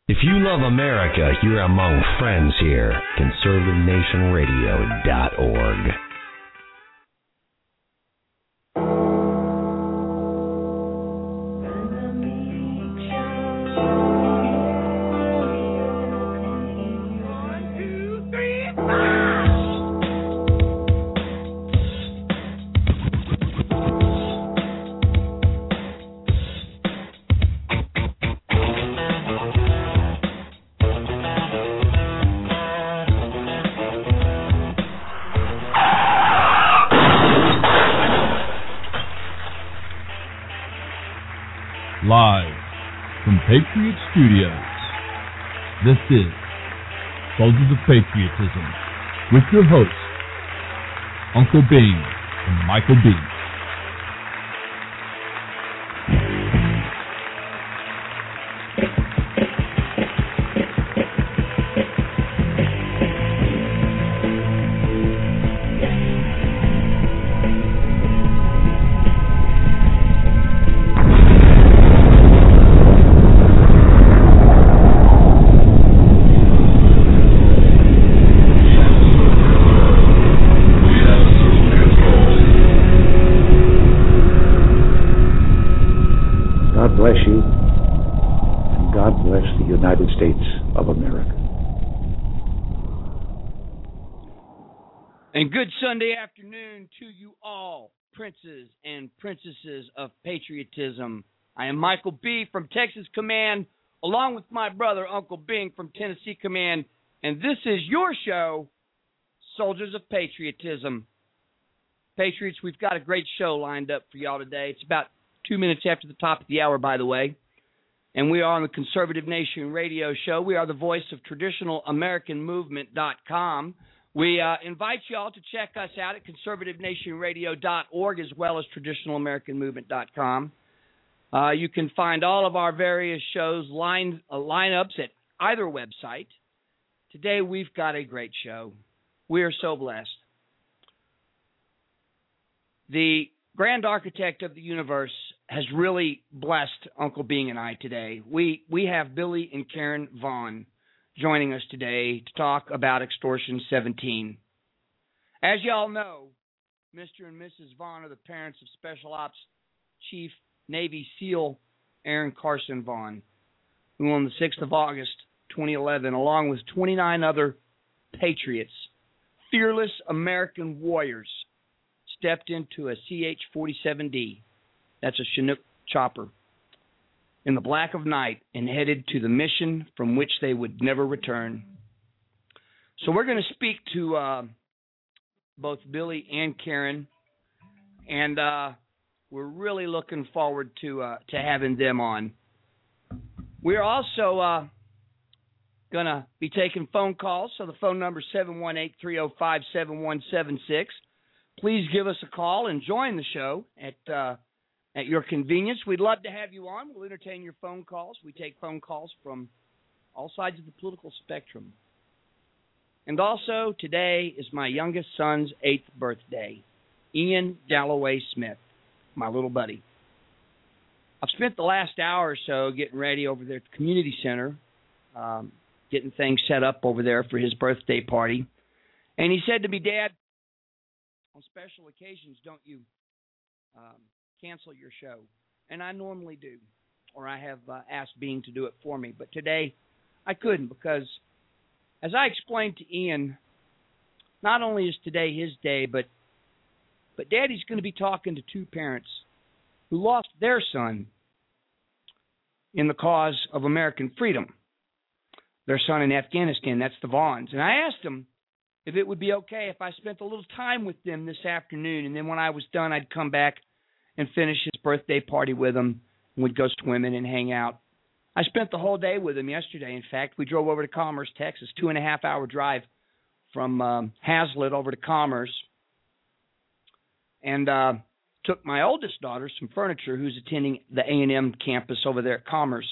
If you love America, you're among friends here. ConservativeNationRadio.org. Live from Patriot Studios, this is Soldiers of Patriotism with your hosts, Uncle Bing and Michael B. And good Sunday afternoon to you all, princes and princesses of patriotism. I am Michael B. from Texas Command, along with my brother, Uncle Bing from Tennessee Command, and this is your show, Soldiers of Patriotism. Patriots, we've got a great show lined up for y'all today. It's about 2 minutes after the top of the hour, by the way, and we are on the Conservative Nation Radio Show. We are the voice of TraditionalAmericanMovement.com. We invite you all to check us out at ConservativeNationRadio.org as well as TraditionalAmericanMovement.com. You can find all of our various shows lineups at either website. Today we've got a great show. We are so blessed. The grand architect of the universe has really blessed Uncle Bing and I today. We have Billy and Karen Vaughn joining us today to talk about Extortion 17. As y'all know, Mr. and Mrs. Vaughn are the parents of Special Ops Chief Navy SEAL Aaron Carson Vaughn, who on the 6th of August 2011, along with 29 other patriots, fearless American warriors, stepped into a CH-47D, that's a Chinook chopper, in the black of night and headed to the mission from which they would never return. So we're going to speak to both Billy and Karen, and we're really looking forward to having them on. We're also going to be taking phone calls, so the phone number is 718-305-7176. Please give us a call and join the show at your convenience. We'd love to have you on. We'll entertain your phone calls. We take phone calls from all sides of the political spectrum. And also, today is my youngest son's 8th birthday, Ian Dalloway Smith, my little buddy. I've spent the last hour or so getting ready over there at the community center, getting things set up over there for his birthday party. And he said to me, Dad, on special occasions, don't you cancel your show? And I normally do, or I have asked Bean to do it for me. But today I couldn't because, as I explained to Ian, not only is today his day, but Daddy's going to be talking to two parents who lost their son in the cause of American freedom. Their son in Afghanistan, that's the Vaughns. And I asked him if it would be okay if I spent a little time with them this afternoon, and then when I was done, I'd come back and finish his birthday party with him, and we'd go swimming and hang out. I spent the whole day with him yesterday. In fact, we drove over to Commerce, Texas, 2.5-hour drive from Hazlet over to Commerce, and took my oldest daughter some furniture who's attending the A&M campus over there at Commerce.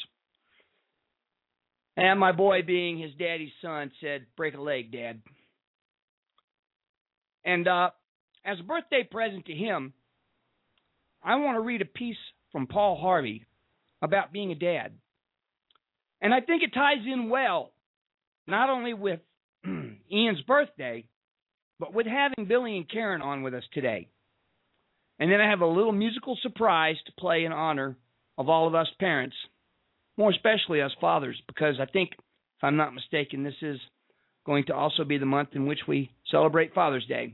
And my boy, being his daddy's son, said, break a leg, Dad. And as a birthday present to him, I want to read a piece from Paul Harvey about being a dad. And I think it ties in well, not only with Ian's birthday, but with having Billy and Karen on with us today. And then I have a little musical surprise to play in honor of all of us parents, more especially us fathers, because I think, if I'm not mistaken, this is going to also be the month in which we celebrate Father's Day.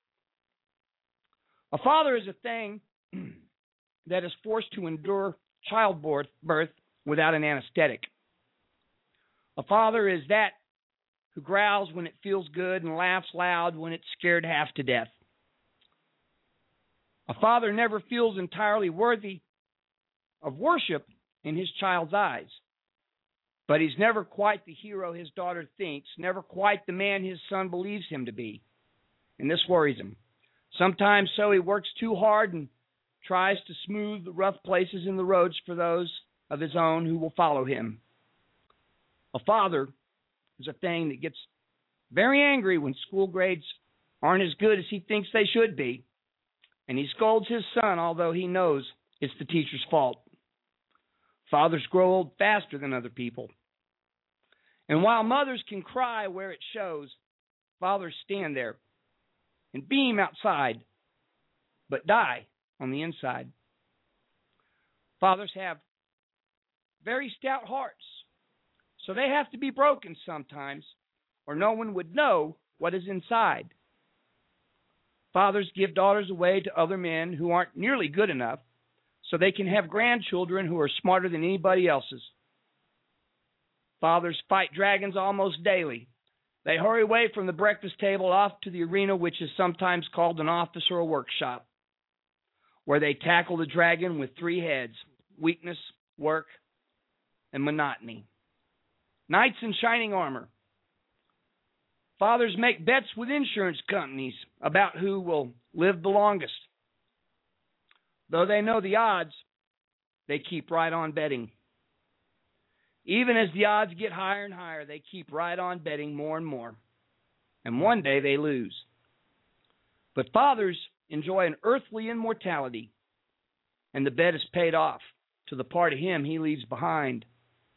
A father is a thing that is forced to endure childbirth without an anesthetic. A father is that who growls when it feels good and laughs loud when it's scared half to death. A father never feels entirely worthy of worship in his child's eyes, but he's never quite the hero his daughter thinks, never quite the man his son believes him to be. And this worries him. Sometimes so he works too hard and tries to smooth the rough places in the roads for those of his own who will follow him. A father is a thing that gets very angry when school grades aren't as good as he thinks they should be, and he scolds his son, although he knows it's the teacher's fault. Fathers grow old faster than other people. And while mothers can cry where it shows, fathers stand there and beam outside, but die on the inside. Fathers have very stout hearts, so they have to be broken sometimes, or no one would know what is inside. Fathers give daughters away to other men who aren't nearly good enough, so they can have grandchildren who are smarter than anybody else's. Fathers fight dragons almost daily. They hurry away from the breakfast table off to the arena, which is sometimes called an office or a workshop, where they tackle the dragon with 3 heads: weakness, work, and monotony. Knights in shining armor. Fathers make bets with insurance companies about who will live the longest. Though they know the odds, they keep right on betting. Even as the odds get higher and higher, they keep right on betting more and more. And one day they lose. But fathers enjoy an earthly immortality, and the bet is paid off to the part of him he leaves behind.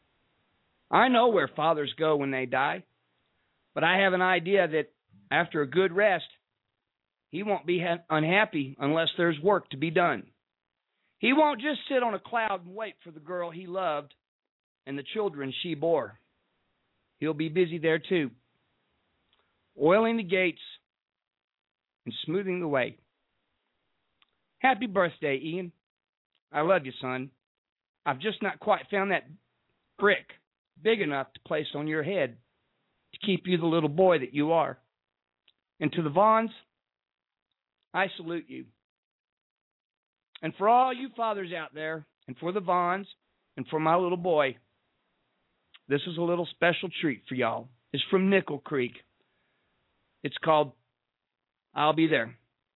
I know where fathers go when they die, but I have an idea that after a good rest, he won't be unhappy unless there's work to be done. He won't just sit on a cloud and wait for the girl he loved and the children she bore. He'll be busy there too, oiling the gates and smoothing the way. Happy birthday, Ian. I love you, son. I've just not quite found that brick big enough to place on your head to keep you the little boy that you are. And to the Vaughns, I salute you. And for all you fathers out there, and for the Vaughns, and for my little boy, this is a little special treat for y'all. It's from Nickel Creek. It's called I'll Be There.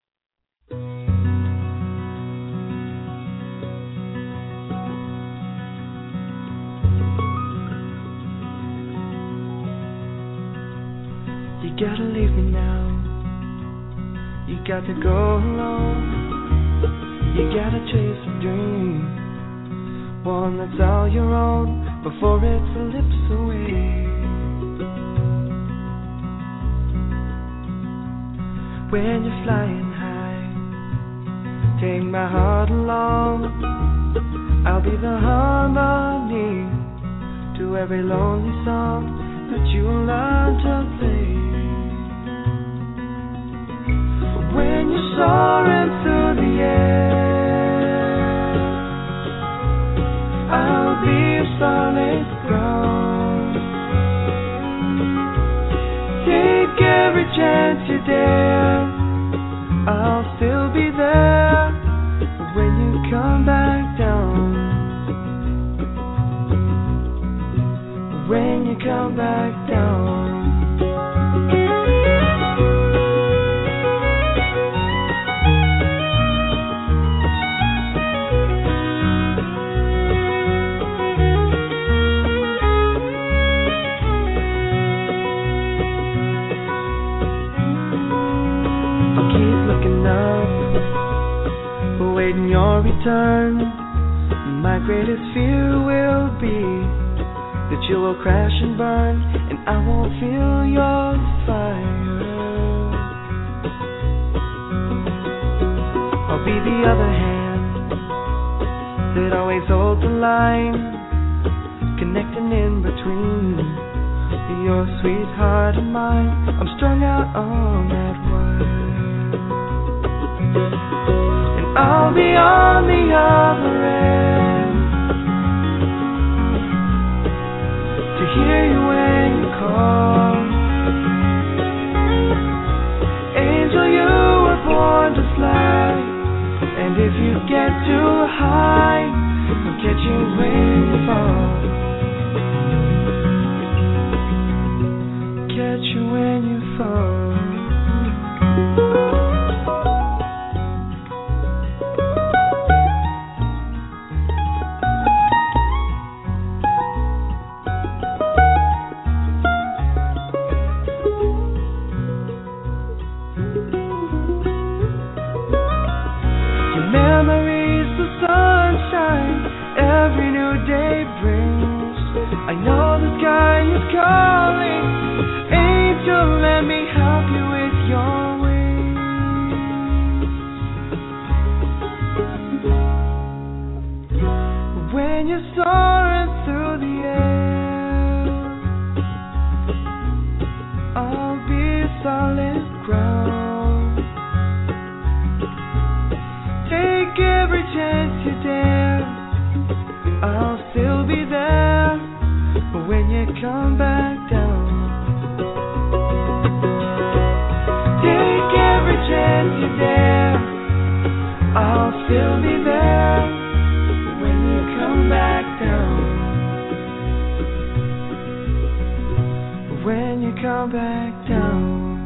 You gotta leave me now. You got to go alone. You gotta chase a dream, one that's all your own, before it slips away. When you're flying high, take my heart along. I'll be the harmony to every lonely song that you learn to play. When you're soaring through the air, I'll be your solid ground. Take every chance you dare, I'll still be there when you come back down. When you come back down. Awaiting your return, my greatest fear will be that you will crash and burn, and I won't feel your fire. I'll be the other hand that always holds the line, connecting in between your sweetheart and mine. I'm strung out on that wire, and I'll be on the other end to hear you when you call. Angel, you were born to fly, and if you get too high, I'll catch you when you fall. Catch you when you fall. Your memories, the sunshine every new day brings. I know the sky is calling. Angel, let me help you with your wings. When you're soaring through the air, I'll be solid ground. Take every chance you dare, I'll still be there when you come back down. Take every chance you dare, I'll still be there when you come back down. When you come back down.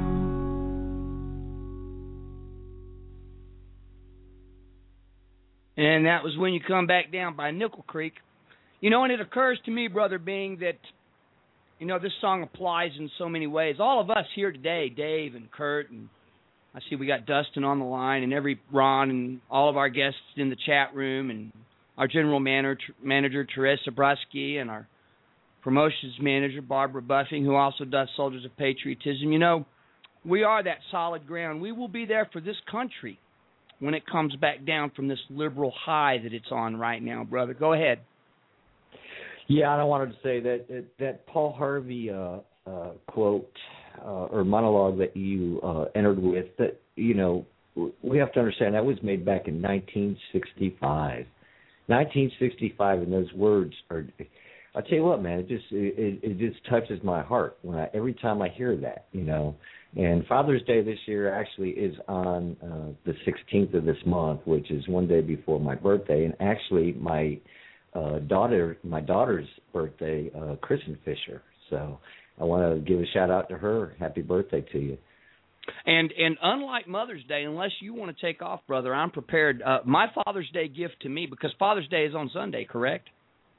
And that was When You Come Back Down by Nickel Creek. You know, and it occurs to me, Brother Bing, that, you know, this song applies in so many ways. All of us here today, Dave and Kurt, and I see we got Dustin on the line, and Ron, and all of our guests in the chat room, and our general manager Teresa Brusky, and our promotions manager Barbara Buffing, who also does Soldiers of Patriotism. You know, we are that solid ground. We will be there for this country when it comes back down from this liberal high that it's on right now, brother. Go ahead. Yeah, and I wanted to say that Paul Harvey quote or monologue that you entered with, that, you know, we have to understand that was made back in 1965. 1965, and those words are, I'll tell you what, man, it just touches my heart every time I hear that, you know. And Father's Day this year actually is on the 16th of this month, which is one day before my birthday, and actually my daughter's birthday, Kristen Fisher. So I want to give a shout out to her. Happy birthday to you. And unlike Mother's Day, unless you want to take off, brother, I'm prepared. My Father's Day gift to me, because Father's Day is on Sunday, correct?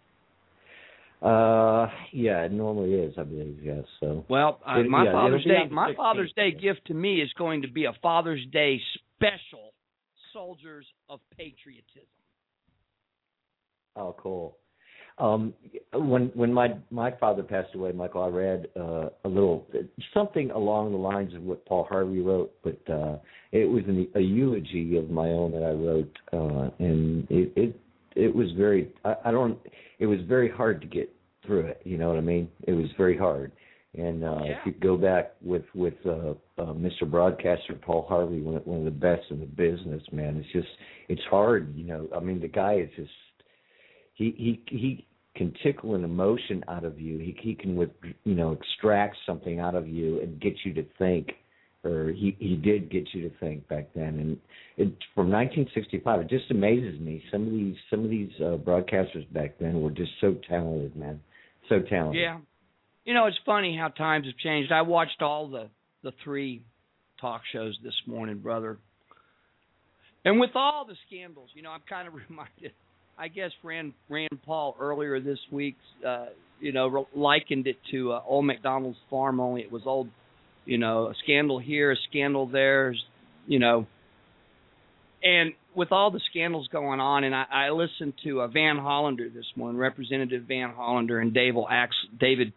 Yeah, it normally is, I believe, yes. So well, my Father's Day gift to me is going to be a Father's Day special, Soldiers of Patriotism. Oh, cool. When my father passed away, Michael, I read a little something along the lines of what Paul Harvey wrote, but it was a eulogy of my own that I wrote, and it was very it was very hard to get through it. You know what I mean? It was very hard. And if you go back with Mr. Broadcaster Paul Harvey, one of the best in the business, man, it's hard. You know, I mean, the guy is just. He can tickle an emotion out of you. He can extract something out of you and get you to think, or he did get you to think back then. And from 1965, it just amazes me. Some of these broadcasters back then were just so talented, man, so talented. Yeah, you know, it's funny how times have changed. I watched all the three talk shows this morning, brother, and with all the scandals, you know, I'm kind of reminded. I guess Rand Paul earlier this week, likened it to Old MacDonald's farm, only it was old, you know, a scandal here, a scandal there, you know. And with all the scandals going on, and I listened to Van Hollander this morning, Representative Van Hollander and David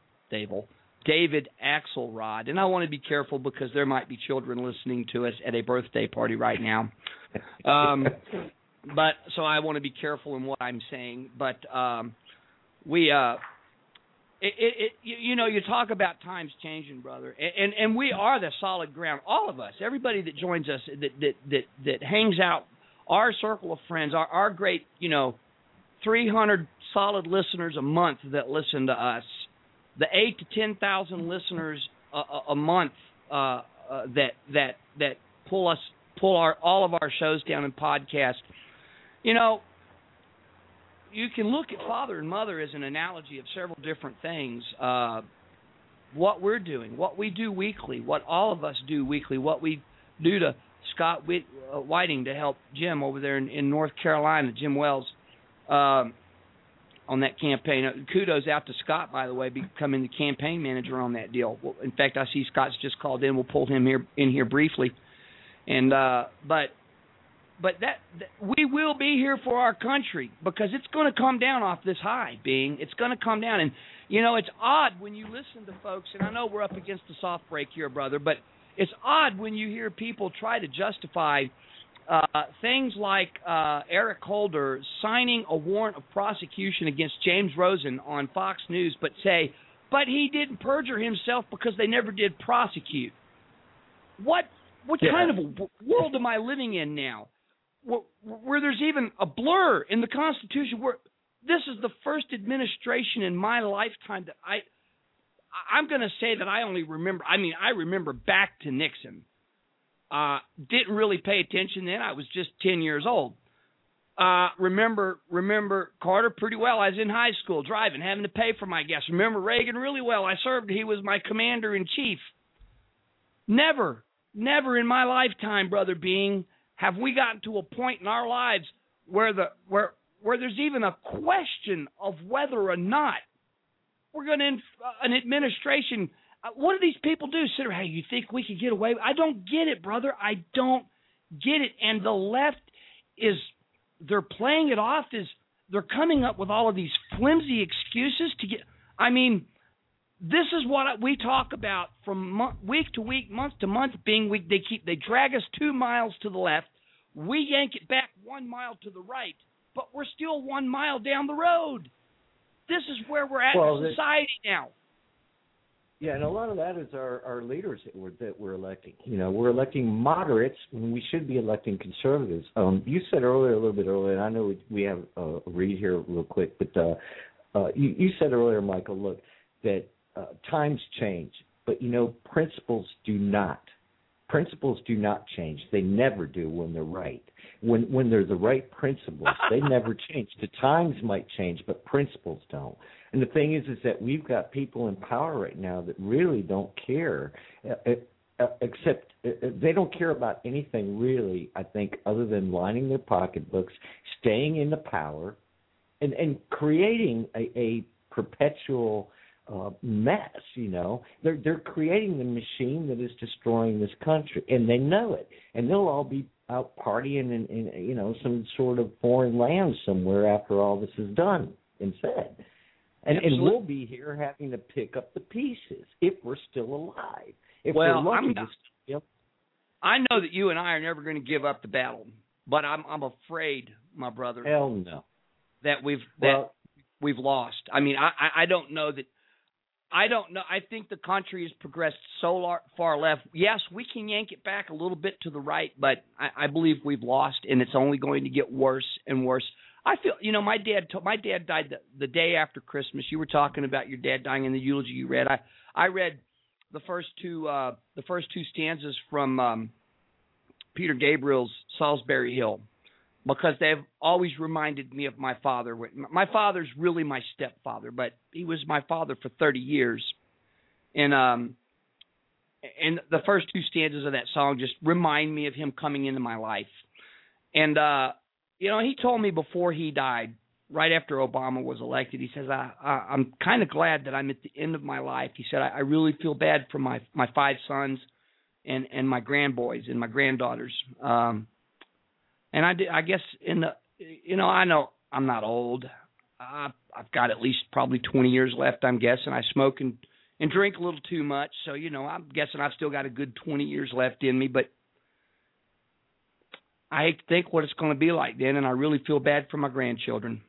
Axelrod. And I want to be careful because there might be children listening to us at a birthday party right now. But so I want to be careful in what I'm saying. But you talk about times changing, brother, and we are the solid ground. All of us, everybody that joins us, that hangs out, our circle of friends, our great, 300 solid listeners a month that listen to us, the 8,000 to 10,000 listeners a month that pull all of our shows down in podcast. You can look at father and mother as an analogy of several different things. What we're doing, what we do weekly, what all of us do weekly, what we do to Scott Whiting to help Jim over there in North Carolina, Jim Wells, on that campaign. Kudos out to Scott, by the way, becoming the campaign manager on that deal. Well, in fact, I see Scott's just called in. We'll pull him in here briefly. And But that we will be here for our country because it's going to come down off this high, it's going to come down. And, it's odd when you listen to folks, and I know we're up against the soft break here, brother, but it's odd when you hear people try to justify things like Eric Holder signing a warrant of prosecution against James Rosen on Fox News, but say, but he didn't perjure himself because they never did prosecute. What kind of a world am I living in now? Where there's even a blur in the Constitution, where this is the first administration in my lifetime that I'm going to say that I only remember. I mean, I remember back to Nixon. Didn't really pay attention then. I was just 10 years old. Remember Carter pretty well. I was in high school driving, having to pay for my gas. Remember Reagan really well. I served. He was my commander in chief. Never in my lifetime, brother Being, have we gotten to a point in our lives where there's even a question of whether or not we're going to an administration? What do these people do? Sit there, hey, you think we could get away? I don't get it, brother. I don't get it. And the left they're playing it off as they're coming up with all of these flimsy excuses to get. I mean, this is what we talk about from week to week, month to month. They drag us 2 miles to the left, we yank it back 1 mile to the right, but we're still 1 mile down the road. This is where we're at in society now. Yeah, and a lot of that is our leaders that we're electing. We're electing moderates when we should be electing conservatives. You said a little bit earlier, and I know we have a read here real quick, but you said earlier, Michael, look, that times change, but principles do not. Principles do not change. They never do when they're right. When they're the right principles, they never change. The times might change, but principles don't. And the thing is that we've got people in power right now that really don't care, except they don't care about anything really, I think, other than lining their pocketbooks, staying in the power, and creating a perpetual mess. They're creating the machine that is destroying this country, and they know it. And they'll all be out partying in some sort of foreign land somewhere after all this is done and said. And we'll be here having to pick up the pieces if we're still alive. I know that you and I are never going to give up the battle, but I'm afraid, my brother. Hell no. That we've lost. I mean, I don't know that. I don't know. I think the country has progressed so far left. Yes, we can yank it back a little bit to the right, but I believe we've lost, and it's only going to get worse and worse. I feel, my dad died the day after Christmas. You were talking about your dad dying in the eulogy you read. I read the first two stanzas from Peter Gabriel's Salisbury Hill, because they've always reminded me of my father. My father's really my stepfather, but he was my father for 30 years. And the first two stanzas of that song just remind me of him coming into my life. And, he told me before he died, right after Obama was elected, he says, I'm kind of glad that I'm at the end of my life. He said, I really feel bad for my 5 sons and my grandboys and my granddaughters. And I guess I know I'm not old. I've got at least probably 20 years left, I'm guessing. I smoke and drink a little too much, so, I'm guessing I've still got a good 20 years left in me, but I hate to think what it's going to be like then, and I really feel bad for my grandchildren.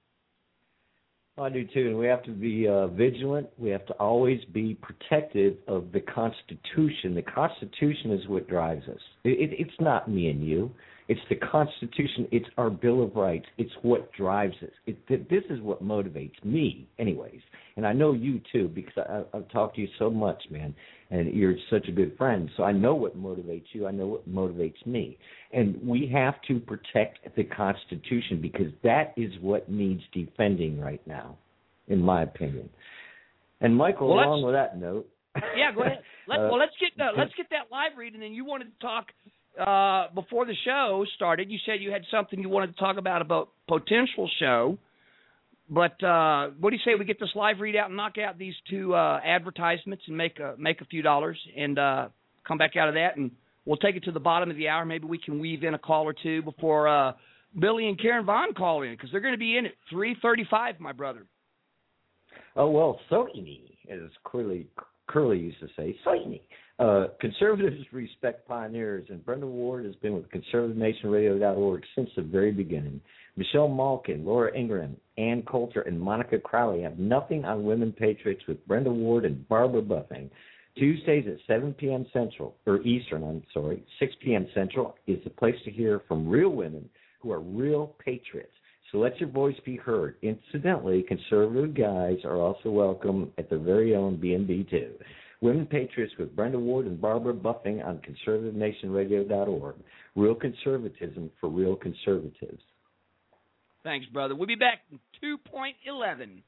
I do too, and we have to be vigilant. We have to always be protective of the Constitution. The Constitution is what drives us. It's not me and you. It's the Constitution. It's our Bill of Rights. It's what drives us. This is what motivates me, anyways. And I know you too, because I've talked to you so much, man, and you're such a good friend. So I know what motivates you. I know what motivates me. And we have to protect the Constitution because that is what needs defending right now, in my opinion. And Michael, along with that note. Yeah, go ahead. Let's get that live read, and then you wanted to talk. Before the show started, you said you had something you wanted to talk about potential show. But what do you say we get this live read out and knock out these two advertisements and make a few dollars and come back out of that, and we'll take it to the bottom of the hour. Maybe we can weave in a call or two before Billy and Karen Vaughn call in, because they're going to be in at 3:35, my brother. Oh, well, certainly, as Curly used to say, certainly. Conservatives respect pioneers, and Brenda Ward has been with ConservativeNationRadio.org since the very beginning. Michelle Malkin, Laura Ingram, Ann Coulter, and Monica Crowley have nothing on women patriots with Brenda Ward and Barbara Buffing. Tuesdays at 7 p.m. Eastern, 6 p.m. Central is the place to hear from real women who are real patriots. So let your voice be heard. Incidentally, conservative guys are also welcome at their very own B&B too. Women Patriots with Brenda Ward and Barbara Buffing on ConservativeNationRadio.org. Real conservatism for real conservatives. Thanks, brother. We'll be back in 2.11.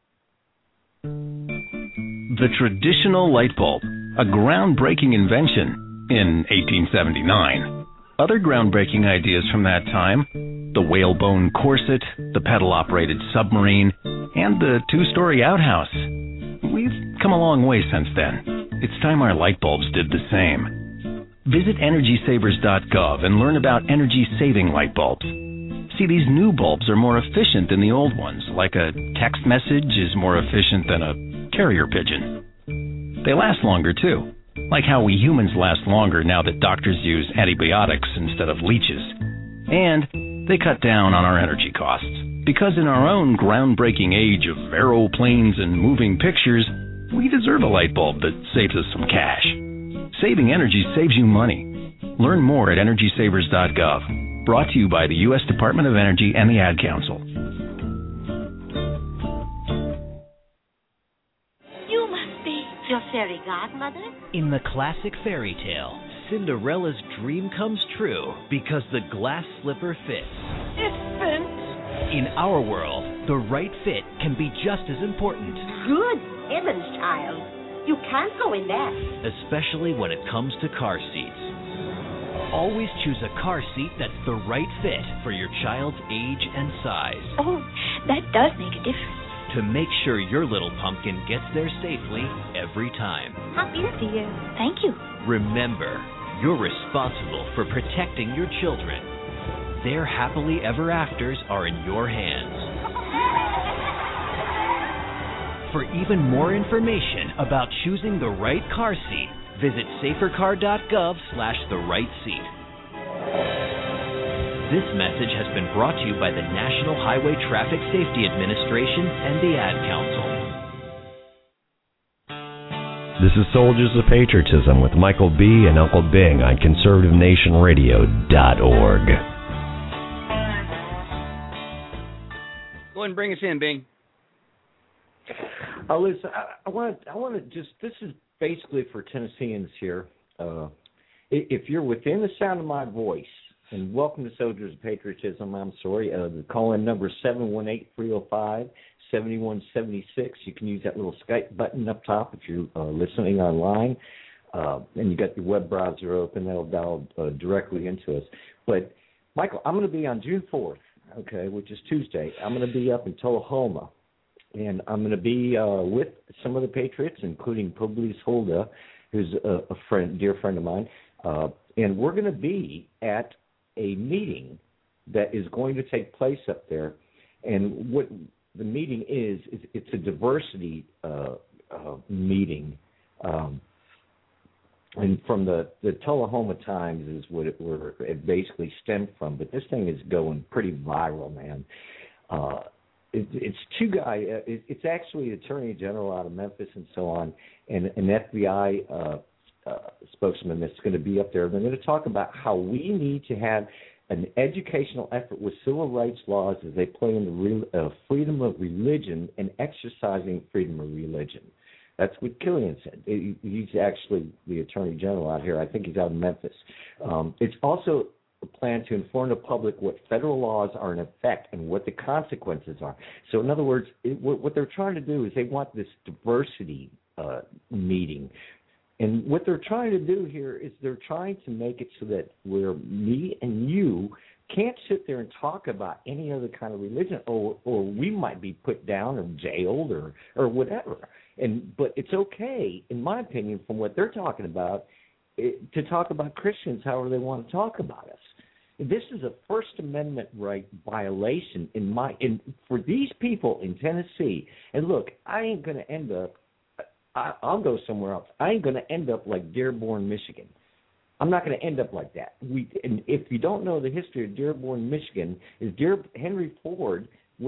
The traditional light bulb, a groundbreaking invention in 1879. Other groundbreaking ideas from that time, the whalebone corset, the pedal-operated submarine, and the two-story outhouse. We've come a long way since then. It's time our light bulbs did the same. Visit EnergySavers.gov and learn about energy-saving light bulbs. See, these new bulbs are more efficient than the old ones, like a text message is more efficient than a carrier pigeon. They last longer, too, like how we humans last longer now that doctors use antibiotics instead of leeches. And they cut down on our energy costs, because in our own groundbreaking age of aeroplanes and moving pictures, we deserve a light bulb that saves us some cash. Saving energy saves you money. Learn more at EnergySavers.gov. Brought to you by the U.S. Department of Energy and the Ad Council. You must be your fairy godmother? In the classic fairy tale, Cinderella's dream comes true because the glass slipper fits. It fits. In our world, the right fit can be just as important. Good heavens, child. You can't go in that. Especially when it comes to car seats. Always choose a car seat that's the right fit for your child's age and size. Oh, that does make a difference. To make sure your little pumpkin gets there safely every time. How easy, dear. Thank you. Remember, you're responsible for protecting your children. Their happily ever afters are in your hands. For even more information about choosing the right car seat, visit safercar.gov/the-right-seat. This message has been brought to you by the National Highway Traffic Safety Administration and the Ad Council. This is Soldiers of Patriotism with Michael B. and Uncle Bing on ConservativeNationRadio.org. Go ahead and bring us in, Bing. Listen, I want to just, this is basically for Tennesseans here. If you're within the sound of my voice, and welcome to Soldiers of Patriotism, I'm sorry, the call-in number is 718-305-7176. You can use that little Skype button up top if you're listening online, and you got your web browser open. That'll dial directly into us. But, Michael, I'm going to be on June 4th, okay, which is Tuesday. I'm going to be up in Tullahoma. And I'm going to be with some of the Patriots, including Publius Holda, who's a dear friend of mine. And we're going to be at a meeting that is going to take place up there. And what the meeting is it's a diversity meeting. And from the Tullahoma Times is what it basically stemmed from. But this thing is going pretty viral, man. It's two guys. It's actually Attorney General out of Memphis and so on, and an FBI spokesman that's going to be up there. They're going to talk about how we need to have an educational effort with civil rights laws as they play in the freedom of religion and exercising freedom of religion. That's what Killian said. He's actually the Attorney General out here. I think he's out in Memphis. It's also a plan to inform the public what federal laws are in effect and what the consequences are. So, in other words, what they're trying to do is they want this diversity meeting. And what they're trying to do here is they're trying to make it so that where me and you can't sit there and talk about any other kind of religion, or we might be put down or jailed or whatever. But it's okay, in my opinion, from what they're talking about, to talk about Christians however they want to talk about us. This is a First Amendment right violation for these people in Tennessee. And look, I ain't going to end up. I'll go somewhere else. I ain't going to end up like Dearborn, Michigan. I'm not going to end up like that. And if you don't know the history of Dearborn, Michigan, Henry Ford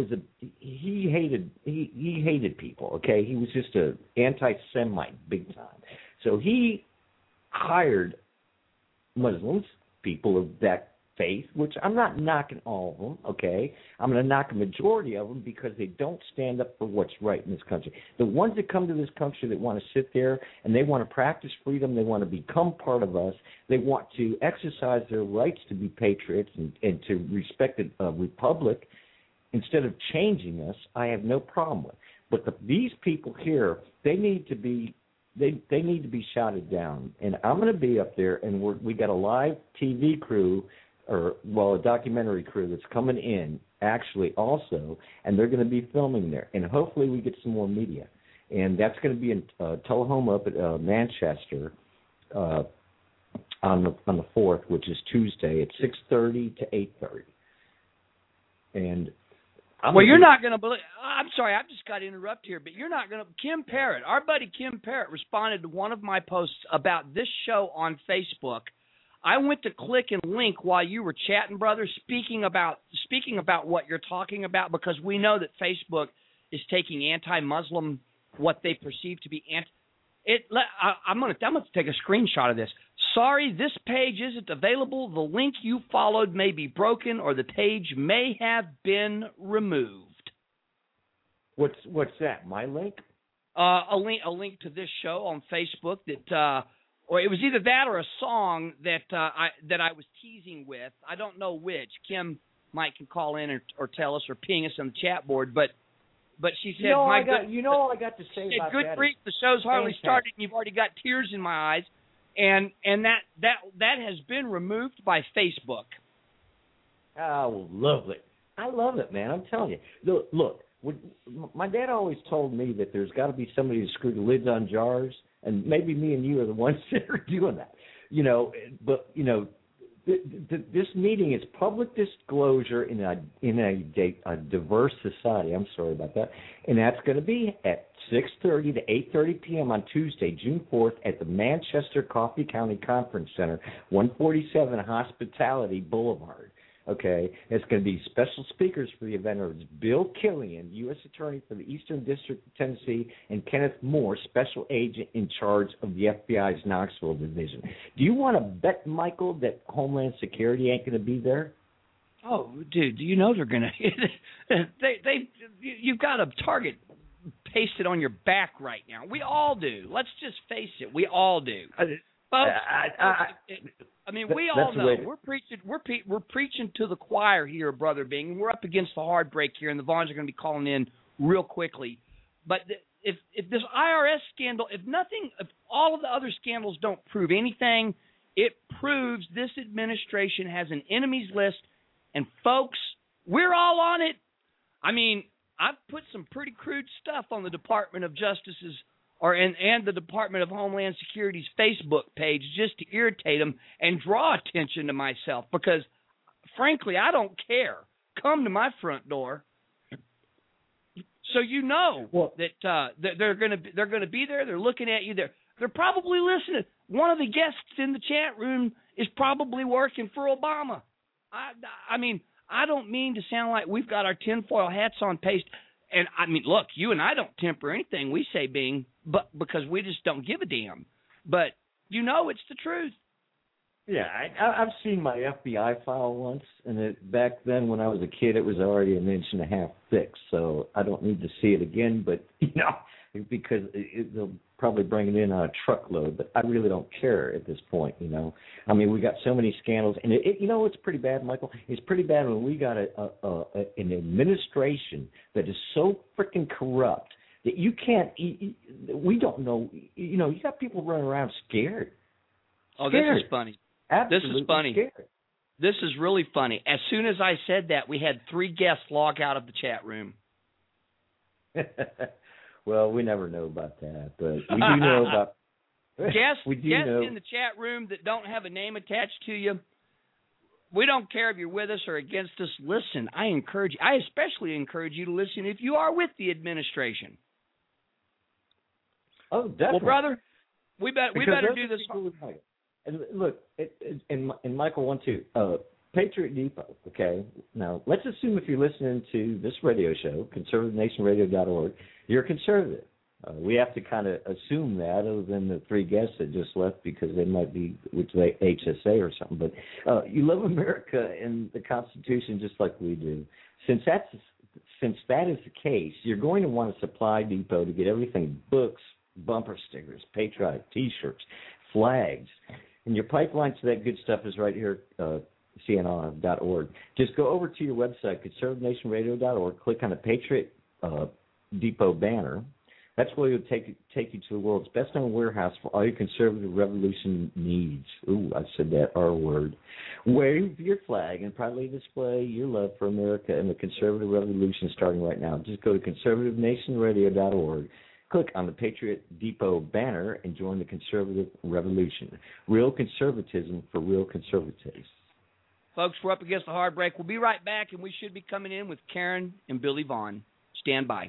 he hated people. Okay, he was just an anti-Semite big time. So he hired Muslims, people of that faith, which I'm not knocking all of them, okay? I'm going to knock a majority of them because they don't stand up for what's right in this country. The ones that come to this country that want to sit there and they want to practice freedom, they want to become part of us, they want to exercise their rights to be patriots and to respect a republic instead of changing us, I have no problem with. But these people here, they need to be shouted down. And I'm going to be up there, and we got a live TV crew, a documentary crew that's coming in actually also, and they're going to be filming there. And hopefully we get some more media. And that's going to be in Tullahoma up at Manchester on the 4th, which is Tuesday at 6:30 to 8:30. And you're not going to believe. I'm sorry, I've just got to interrupt here, but you're not going to. Kim Parrott, our buddy Kim Parrott, responded to one of my posts about this show on Facebook. I went to click and link while you were chatting, brother, speaking about what you're talking about, because we know that Facebook is taking anti-Muslim, what they perceive to be I'm going to take a screenshot of this. Sorry, this page isn't available. The link you followed may be broken, or the page may have been removed. What's that? My link? A link to this show on Facebook that, or it was either that or a song that I was teasing with. I don't know which. Kim might can call in or tell us or ping us on the chat board, but she said, all I got to say about good that. Grief, the show's hardly started, and you've already got tears in my eyes, and that has been removed by Facebook. Oh, lovely! I love it, man. I'm telling you. Look. My dad always told me that there's got to be somebody to screw the lids on jars, and maybe me and you are the ones that are doing that. This meeting is public disclosure in a diverse society. I'm sorry about that. And that's going to be at 6:30 to 8:30 p.m. on Tuesday, June 4th, at the Manchester Coffee County Conference Center, 147 Hospitality Boulevard. Okay, it's going to be special speakers for the event. It's Bill Killian, U.S. Attorney for the Eastern District of Tennessee, and Kenneth Moore, Special Agent in charge of the FBI's Knoxville Division. Do you want to bet, Michael, that Homeland Security ain't going to be there? Oh, dude, you know they're going to. You've got a target pasted on your back right now. We all do. Let's just face it. We all do. Folks, we all know we're preaching to the choir here, Brother Bing. We're up against the hard break here, and the Vaughns are going to be calling in real quickly. But if this IRS scandal, if all of the other scandals don't prove anything, it proves this administration has an enemies list. And folks, we're all on it. I mean, I've put some pretty crude stuff on the Department of Justice's and the Department of Homeland Security's Facebook page just to irritate them and draw attention to myself, because frankly, I don't care. Come to my front door. So you know that they're going to be there. They're looking at you. They're probably listening. One of the guests in the chat room is probably working for Obama. I mean, I don't mean to sound like we've got our tinfoil hats on paste. And I mean, look, you and I don't temper anything we say, Bing, but because we just don't give a damn. But you know, it's the truth. Yeah, I've seen my FBI file once, and back then when I was a kid, it was already an inch and a half thick. So I don't need to see it again. But because they'll probably bring it in on a truckload. But I really don't care at this point. I mean, we got so many scandals, and it's pretty bad, Michael. It's pretty bad when we got an administration that is so freaking corrupt that you can't. We don't know. You got people running around scared. Oh, this is funny. Absolutely this is funny. Scared. This is really funny. As soon as I said that, we had 3 guests log out of the chat room. Well, we never know about that, but we do know about guests know. in the chat room that don't have a name attached to you. We don't care if you're with us or against us. Listen, I especially encourage you to listen if you are with the administration. Oh, definitely. Well, brother, we better do this. And look, and Michael, one too. Patriot Depot. Okay. Now let's assume if you're listening to this radio show, conservativenationradio.org, you're conservative. We have to kind of assume that, other than the 3 guests that just left because they might be with the HSA or something. But you love America and the Constitution just like we do. Since that is the case, you're going to want a supply depot to get everything: books, bumper stickers, patriotic T-shirts, flags. And your pipeline to that good stuff is right here, CNR.org. Just go over to your website, conservativenationradio.org, click on the Patriot Depot banner. That's where it'll take you to the world's best-known warehouse for all your conservative revolution needs. Ooh, I said that R word. Wave your flag and proudly display your love for America and the conservative revolution starting right now. Just go to conservativenationradio.org. Click on the Patriot Depot banner and join the conservative revolution. Real conservatism for real conservatives. Folks, we're up against the hard break. We'll be right back, and we should be coming in with Karen and Billy Vaughn. Stand by.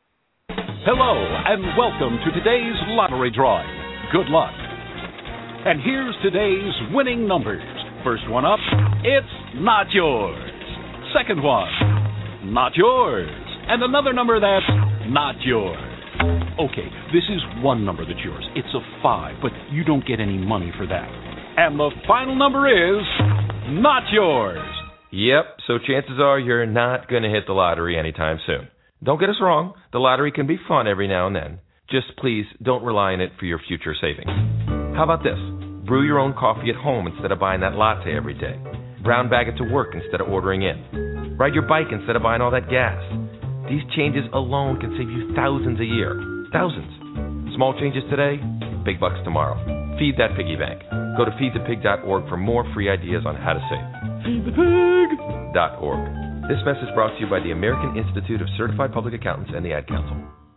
Hello, and welcome to today's lottery drawing. Good luck. And here's today's winning numbers. First one up, it's not yours. Second one, not yours. And another number that's not yours. Okay, this is one number that's yours. It's a 5, but you don't get any money for that. And the final number is not yours. Yep, so chances are you're not going to hit the lottery anytime soon. Don't get us wrong, the lottery can be fun every now and then. Just please don't rely on it for your future savings. How about this? Brew your own coffee at home instead of buying that latte every day. Brown bag it to work instead of ordering in. Ride your bike instead of buying all that gas. These changes alone can save you thousands a year. Thousands. Small changes today, big bucks tomorrow. Feed that piggy bank. Go to feedthepig.org for more free ideas on how to save. Feedthepig.org. This message brought to you by the American Institute of Certified Public Accountants and the Ad Council.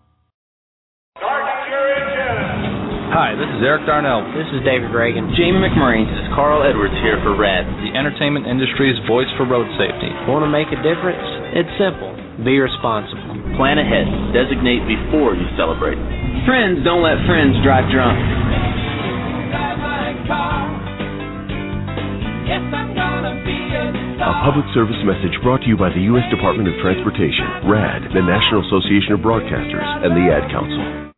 Hi, this is Eric Darnell. This is David Reagan. Jamie McMurray. This is Carl Edwards here for RAD, the entertainment industry's voice for road safety. Want to make a difference? It's simple. Be responsible. Plan ahead. Designate before you celebrate. Friends don't let friends drive drunk. A public service message brought to you by the U.S. Department of Transportation, RAD, the National Association of Broadcasters, and the Ad Council.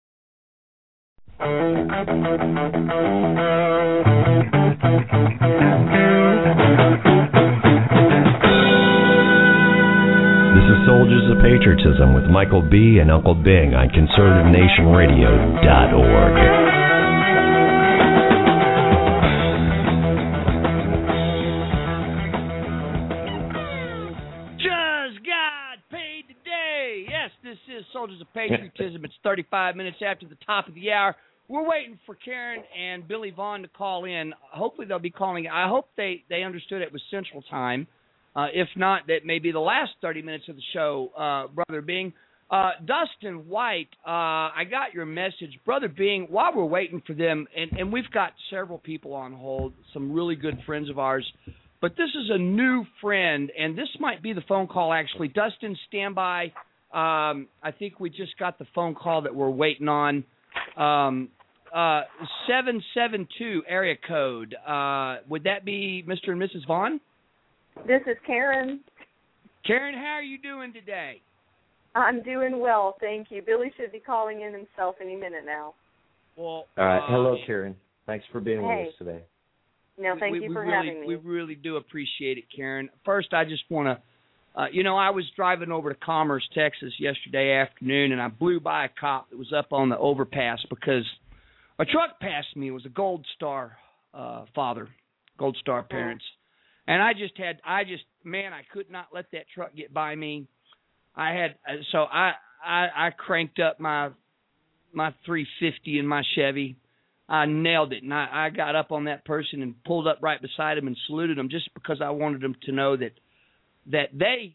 This is Soldiers of Patriotism with Michael B. and Uncle Bing on conservativenationradio.org. This is Soldiers of Patriotism. It's 35 minutes after the top of the hour. We're waiting for Karen and Billy Vaughn to call in. Hopefully they'll be calling. I hope they understood it was Central Time. If not, that may be the last 30 minutes of the show, Brother Bing. Dustin White, I got your message. Brother Bing, while we're waiting for them, and we've got several people on hold, some really good friends of ours, But this is a new friend, and this might be the phone call, actually. Dustin, stand by. I think we just got the phone call that we're waiting on. 772 area code. Would that be Mr. and Mrs. Vaughn? This is Karen. Karen, how are you doing today? I'm doing well, thank you. Billy should be calling in himself any minute now. Well, all right. Hello, Karen. Thanks for being with us today. No, thank you for having me. We really do appreciate it, Karen. First, I just want to, I was driving over to Commerce, Texas yesterday afternoon, and I blew by a cop that was up on the overpass because a truck passed me. It was a Gold Star Gold Star parents. And I could not let that truck get by me. I cranked up my 350 in my Chevy. I nailed it, and I got up on that person and pulled up right beside him and saluted him just because I wanted them to know that they,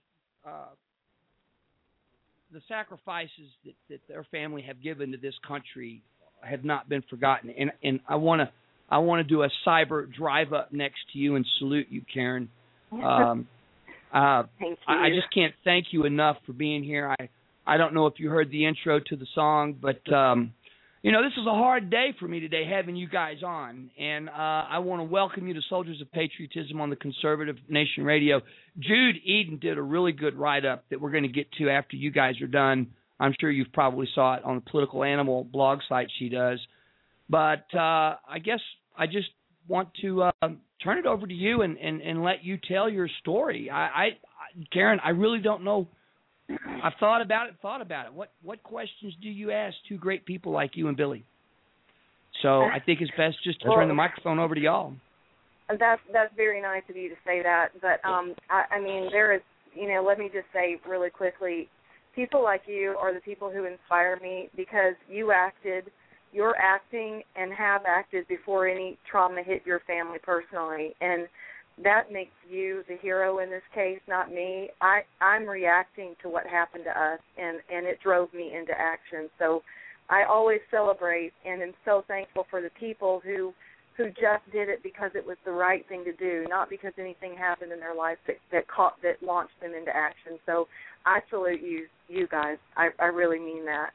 the sacrifices that their family have given to this country have not been forgotten. And I want to do a cyber drive up next to you and salute you, Karen. Thank you. I just can't thank you enough for being here. I don't know if you heard the intro to the song, but this is a hard day for me today having you guys on, and I want to welcome you to Soldiers of Patriotism on the Conservative Nation Radio. Jude Eden did a really good write-up that we're going to get to after you guys are done. I'm sure you've probably saw it on the Political Animal blog site she does. But I guess I just want to turn it over to you and let you tell your story. Karen, I really don't know. I've thought about it. What questions do you ask two great people like you and Billy? So I think it's best just to turn the microphone over to y'all. That's very nice of you to say that. But, I mean, there is, let me just say really quickly, people like you are the people who inspire me because you're acting and have acted before any trauma hit your family personally. And that makes you the hero in this case, not me. I'm reacting to what happened to us, and it drove me into action. So I always celebrate and am so thankful for the people who just did it because it was the right thing to do, not because anything happened in their life that launched them into action. So I salute you guys. I really mean that.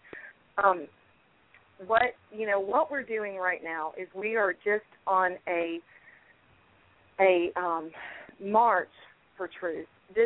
What we're doing right now is we are just on a march for truth.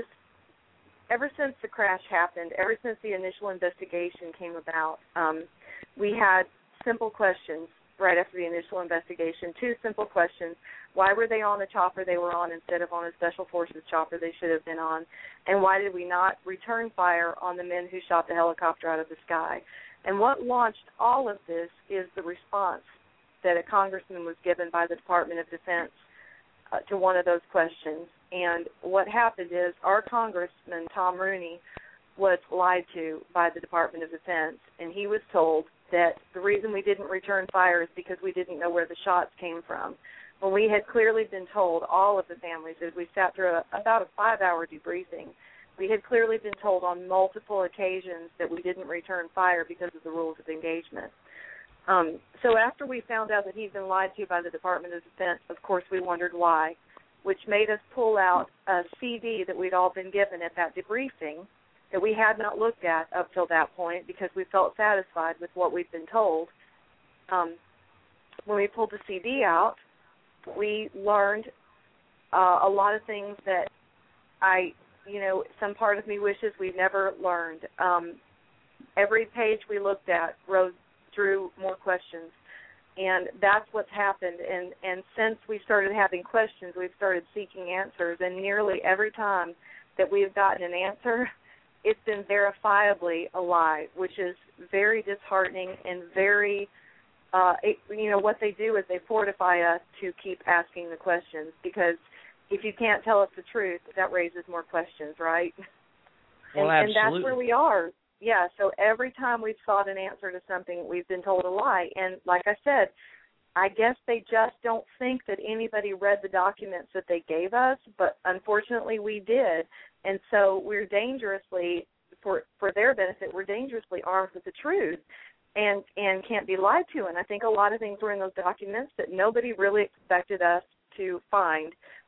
Ever since the crash happened, ever since the initial investigation came about, we had simple questions right after the initial investigation, two simple questions. Why were they on the chopper they were on instead of on a Special Forces chopper they should have been on? And why did we not return fire on the men who shot the helicopter out of the sky? And what launched all of this is the response that a congressman was given by the Department of Defense to one of those questions. And what happened is our congressman, Tom Rooney, was lied to by the Department of Defense, and he was told that the reason we didn't return fire is because we didn't know where the shots came from. When we had clearly been told, all of the families, as we sat through about a 5-hour debriefing, we had clearly been told on multiple occasions that we didn't return fire because of the rules of engagement. So after we found out that he'd been lied to by the Department of Defense, of course we wondered why, which made us pull out a CD that we'd all been given at that debriefing that we had not looked at up till that point because we felt satisfied with what we'd been told. When we pulled the CD out, we learned a lot of things that some part of me wishes we'd never learned. Every page we looked at drew more questions, and that's what's happened. And since we started having questions, we've started seeking answers, and nearly every time that we've gotten an answer, it's been verifiably a lie, which is very disheartening and very, what they do is they fortify us to keep asking the questions, because if you can't tell us the truth, that raises more questions, right? Well, and that's where we are. Yeah, so every time we've sought an answer to something, we've been told a lie. And like I said, I guess they just don't think that anybody read the documents that they gave us, but unfortunately we did. And so we're dangerously, for their benefit, we're dangerously armed with the truth and can't be lied to. And I think a lot of things were in those documents that nobody really expected us to find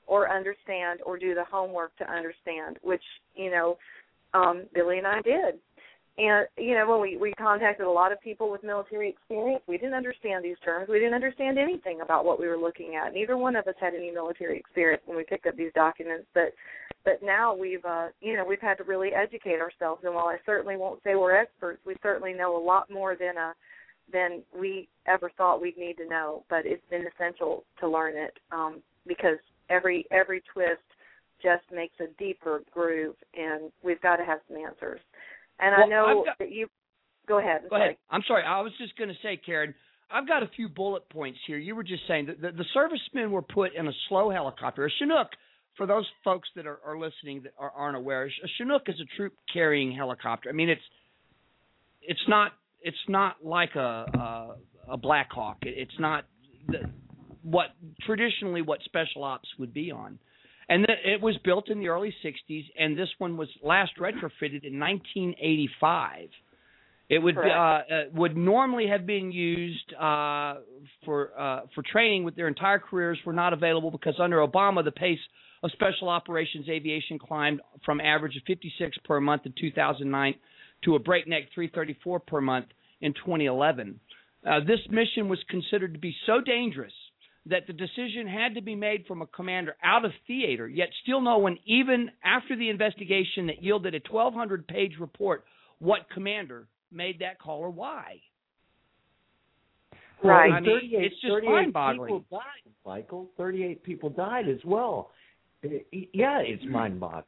or understand or do the homework to understand, which, Billy and I did. And, when we contacted a lot of people with military experience, we didn't understand these terms. We didn't understand anything about what we were looking at. Neither one of us had any military experience when we picked up these documents. But now we've had to really educate ourselves. And while I certainly won't say we're experts, we certainly know a lot more than we ever thought we'd need to know. But it's been essential to learn it because every twist just makes a deeper groove, and we've got to have some answers. And I know that you – go ahead. Go ahead. I'm sorry. I was just going to say, Karen, I've got a few bullet points here. You were just saying that the servicemen were put in a slow helicopter. A Chinook, for those folks that are listening that aren't aware, a Chinook is a troop-carrying helicopter. I mean, it's not like a Black Hawk. It's not what Special Ops would be on. And it was built in the early 60s, and this one was last retrofitted in 1985. It would normally have been used for training. With their entire careers were not available because under Obama, the pace of special operations aviation climbed from average of 56 per month in 2009 to a breakneck 334 per month in 2011. This mission was considered to be so dangerous that the decision had to be made from a commander out of theater, yet still no one, even after the investigation that yielded a 1,200-page report, what commander made that call or why. Right. I mean, it's just mind-boggling. People died, Michael. 38 people died as well. Yeah, it's mind-boggling.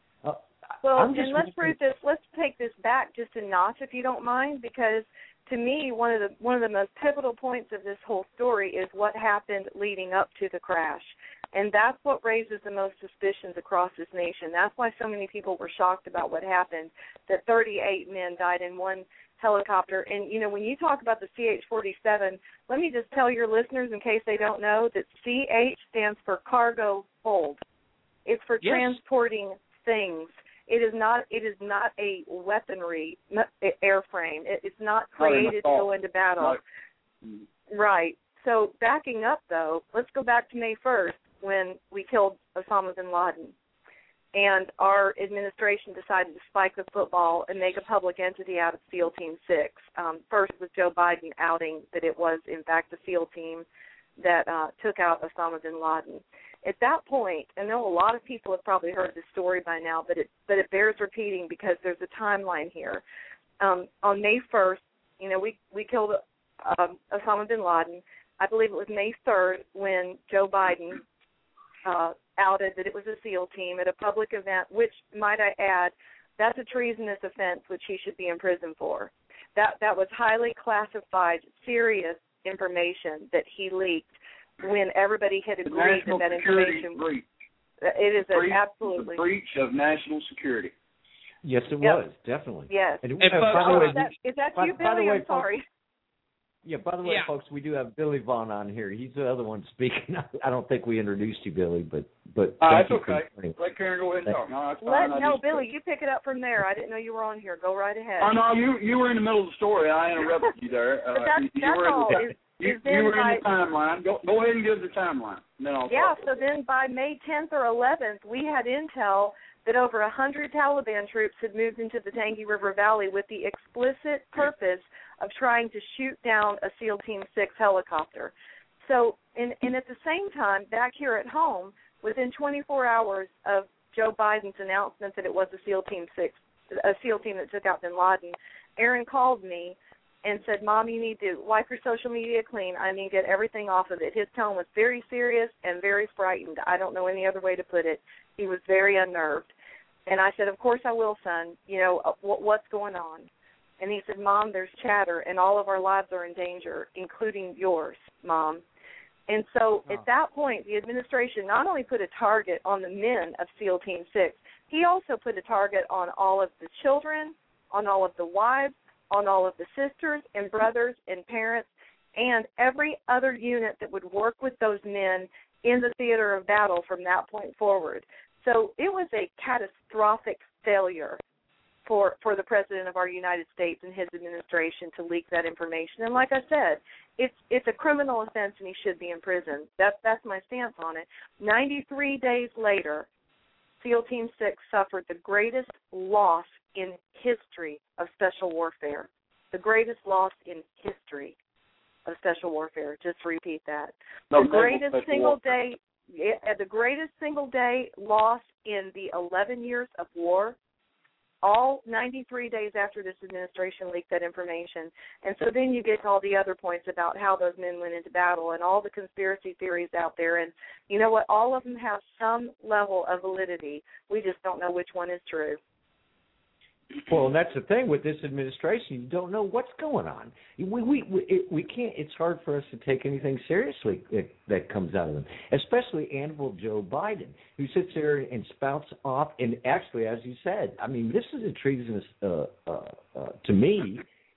And let's take this back just a notch, if you don't mind, because to me, one of the most pivotal points of this whole story is what happened leading up to the crash. And that's what raises the most suspicions across this nation. That's why so many people were shocked about what happened, that 38 men died in one helicopter. And, when you talk about the CH-47, let me just tell your listeners, in case they don't know, that CH stands for cargo hold. It's for transporting things. It is not a weaponry airframe. It's not created to go into battle. Right. So backing up, though, let's go back to May 1st when we killed Osama bin Laden. And our administration decided to spike the football and make a public entity out of SEAL Team 6. First with Joe Biden outing that it was, in fact, the SEAL team that took out Osama bin Laden. At that point, I know a lot of people have probably heard this story by now, but it bears repeating because there's a timeline here. On May 1st, we killed Osama bin Laden. I believe it was May 3rd when Joe Biden outed that it was a SEAL team at a public event, which, might I add, that's a treasonous offense which he should be in prison for. That was highly classified, serious information that he leaked when everybody had agreed that information. Breach. It is absolutely a breach of national security. Yes, it was, definitely. Yes. And is that you, Billy? I'm sorry. Yeah, by the way, folks, we do have Billy Vaughn on here. He's the other one speaking. I don't think we introduced you, Billy, but that's okay. Let Karen go ahead and talk. No, that's fine. Billy, you pick it up from there. I didn't know you were on here. Go right ahead. Oh, no, you were in the middle of the story. I interrupted you there. But that's all. You were in the timeline. Go ahead and give the timeline. Then I'll talk. So then by May 10th or 11th, we had intel that over 100 Taliban troops had moved into the Tangi River Valley with the explicit purpose of trying to shoot down a SEAL Team 6 helicopter. So, and at the same time, back here at home, within 24 hours of Joe Biden's announcement that it was a SEAL Team 6, a SEAL team that took out bin Laden, Aaron called me and said, Mom, you need to wipe your social media clean. I need to get everything off of it. His tone was very serious and very frightened. I don't know any other way to put it. He was very unnerved. And I said, of course I will, son. What's going on? And he said, Mom, there's chatter, and all of our lives are in danger, including yours, Mom. And so at that point, the administration not only put a target on the men of SEAL Team 6, he also put a target on all of the children, on all of the wives, on all of the sisters and brothers and parents, and every other unit that would work with those men in the theater of battle from that point forward. So it was a catastrophic failure for the President of our United States and his administration to leak that information. And like I said, it's a criminal offense and he should be in prison. That's my stance on it. 93 days later, SEAL Team 6 suffered the greatest loss in history of special warfare. The greatest loss in history of special warfare. Just to repeat that. The greatest single day loss in the 11 years of war, all 93 days after this administration leaked that information. And so then you get to all the other points about how those men went into battle and all the conspiracy theories out there. And you know what? All of them have some level of validity. We just don't know which one is true. Well, and that's the thing with this administration. You don't know what's going on. We can't. It's hard for us to take anything seriously that comes out of them, especially Honorable Joe Biden, who sits there and spouts off. And actually, as you said, I mean, this is a treasonous. To me,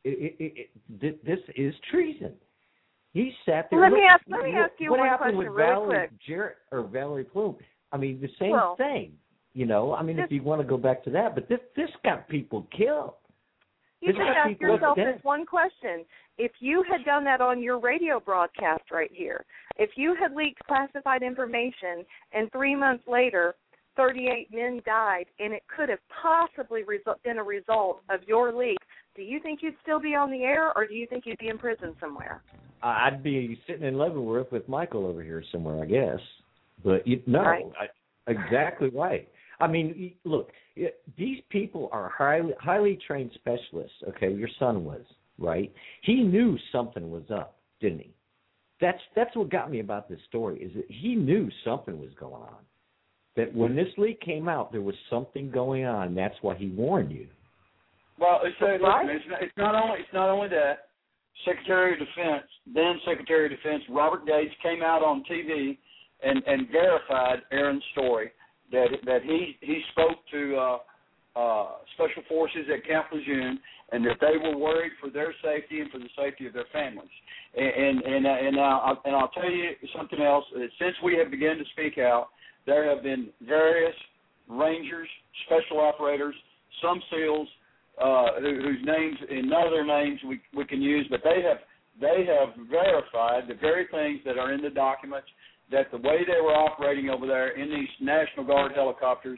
this is treason. He sat there. Let me ask you what one happened question with real quick. Valerie Plume? I mean, the same thing. You know, I mean, if you want to go back to that, but this got people killed. You just ask yourself this one question. If you had done that on your radio broadcast right here, if you had leaked classified information and 3 months later 38 men died and it could have possibly been a result of your leak, do you think you'd still be on the air or do you think you'd be in prison somewhere? I'd be sitting in Leavenworth with Michael over here somewhere, I guess. But no, exactly right. I mean, look, these people are highly trained specialists, okay? Your son was, right? He knew something was up, didn't he? That's what got me about this story, is that he knew something was going on. That when this leak came out, there was something going on. That's why he warned you. Well, it's not only that. Secretary of Defense, then Secretary of Defense Robert Gates came out on TV and verified Aaron's story. That he spoke to Special Forces at Camp Lejeune, and that they were worried for their safety and for the safety of their families. And I'll tell you something else. Since we have begun to speak out, there have been various Rangers, special operators, some SEALs whose names and none of their names we can use, but they have verified the very things that are in the documents, that the way they were operating over there in these National Guard helicopters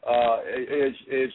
is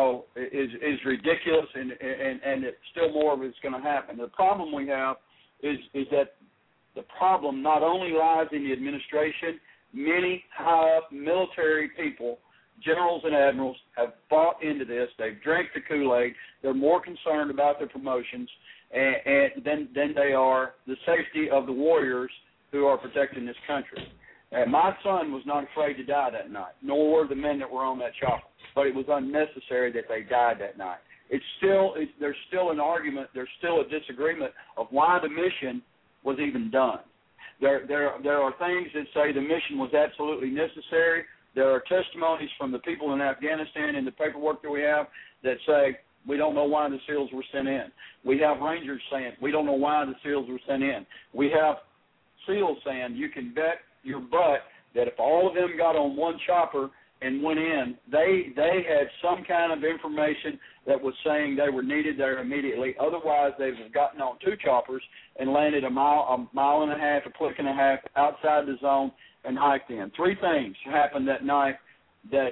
ridiculous, and it's still more of it's going to happen. The problem we have is that the problem not only lies in the administration. Many high-up military people, generals and admirals, have bought into this. They've drank the Kool-Aid. They're more concerned about their promotions than they are the safety of the warriors who are protecting this country. And my son was not afraid to die that night, nor were the men that were on that chopper. But it was unnecessary that they died that night. There's still an argument, there's still a disagreement of why the mission was even done. There are things that say the mission was absolutely necessary. There are testimonies from the people in Afghanistan and the paperwork that we have that say we don't know why the SEALs were sent in. We have Rangers saying we don't know why the SEALs were sent in. We have SEALs saying you can bet your butt that if all of them got on one chopper and went in, they had some kind of information that was saying they were needed there immediately. Otherwise, they would have gotten on two choppers and landed a mile and a half, a click and a half outside the zone and hiked in. Three things happened that night that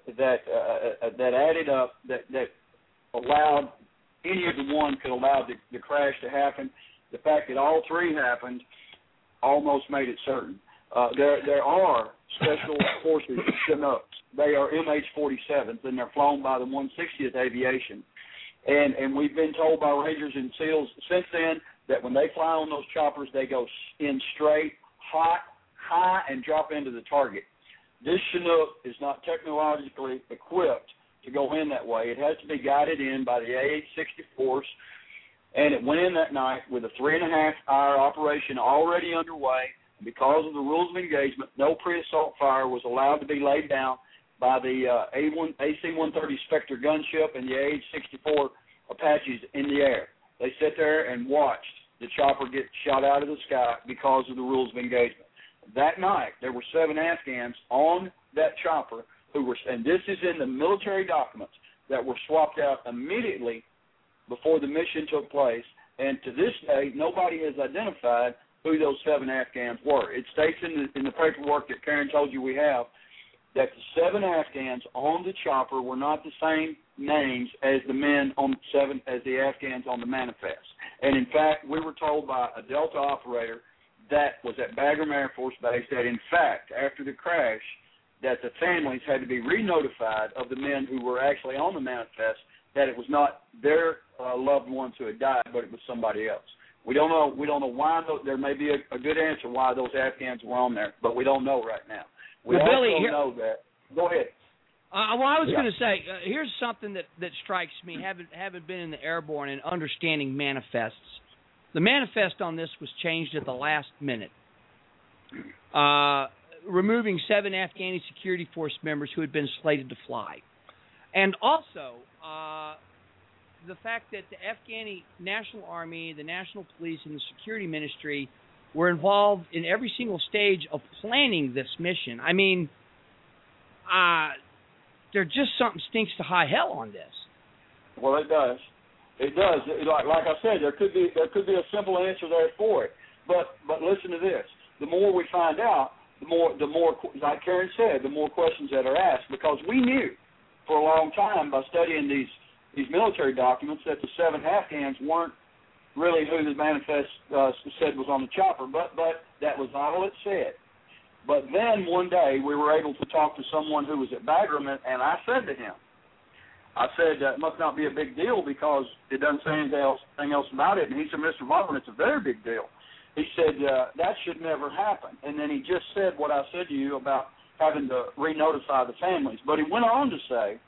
added up that allowed any of the one could allow the crash to happen. The fact that all three happened almost made it certain. There are special forces Chinooks. They are MH-47s, and they're flown by the 160th Aviation. And we've been told by Rangers and SEALs since then that when they fly on those choppers, they go in straight, high, and drop into the target. This Chinook is not technologically equipped to go in that way. It has to be guided in by the AH-64s, and it went in that night with a 3.5-hour operation already underway. Because of the rules of engagement, no pre-assault fire was allowed to be laid down by the AC-130 Spectre gunship and the AH-64 Apaches in the air. They sat there and watched the chopper get shot out of the sky because of the rules of engagement. That night, there were 7 Afghans on that chopper who were, and this is in the military documents, that were swapped out immediately before the mission took place, and to this day, nobody has identified who those 7 Afghans were. It states in the paperwork that Karen told you we have that the 7 Afghans on the chopper were not the same names as the men on as the Afghans on the manifest. And in fact, we were told by a Delta operator that was at Bagram Air Force Base that in fact, after the crash, that the families had to be re-notified of the men who were actually on the manifest that it was not their loved ones who had died, but it was somebody else. We don't know. We don't know why. There may be a good answer why those Afghans were on there, but we don't know right now. We also Billy, know that. Go ahead. Well, I was going to say, here's something that strikes me, having been in the airborne and understanding manifests. The manifest on this was changed at the last minute, removing 7 Afghani security force members who had been slated to fly. And also, the fact that the Afghani National Army, the National Police, and the Security Ministry were involved in every single stage of planning this mission. I mean, there just something stinks to high hell on this. Well, it does. It does. Like I said, there could be a simple answer there for it. But listen to this. The more we find out, the more, like Karen said, the more questions that are asked, because we knew for a long time by studying these military documents that the 7 Afghans weren't really who the manifest said was on the chopper, but that was not all it said. But then one day we were able to talk to someone who was at Bagram, and I said to him, it must not be a big deal because it doesn't say anything else about it. And he said, Mr. Vaughn, it's a very big deal. He said, that should never happen. And then he just said what I said to you about having to re-notify the families. But he went on to say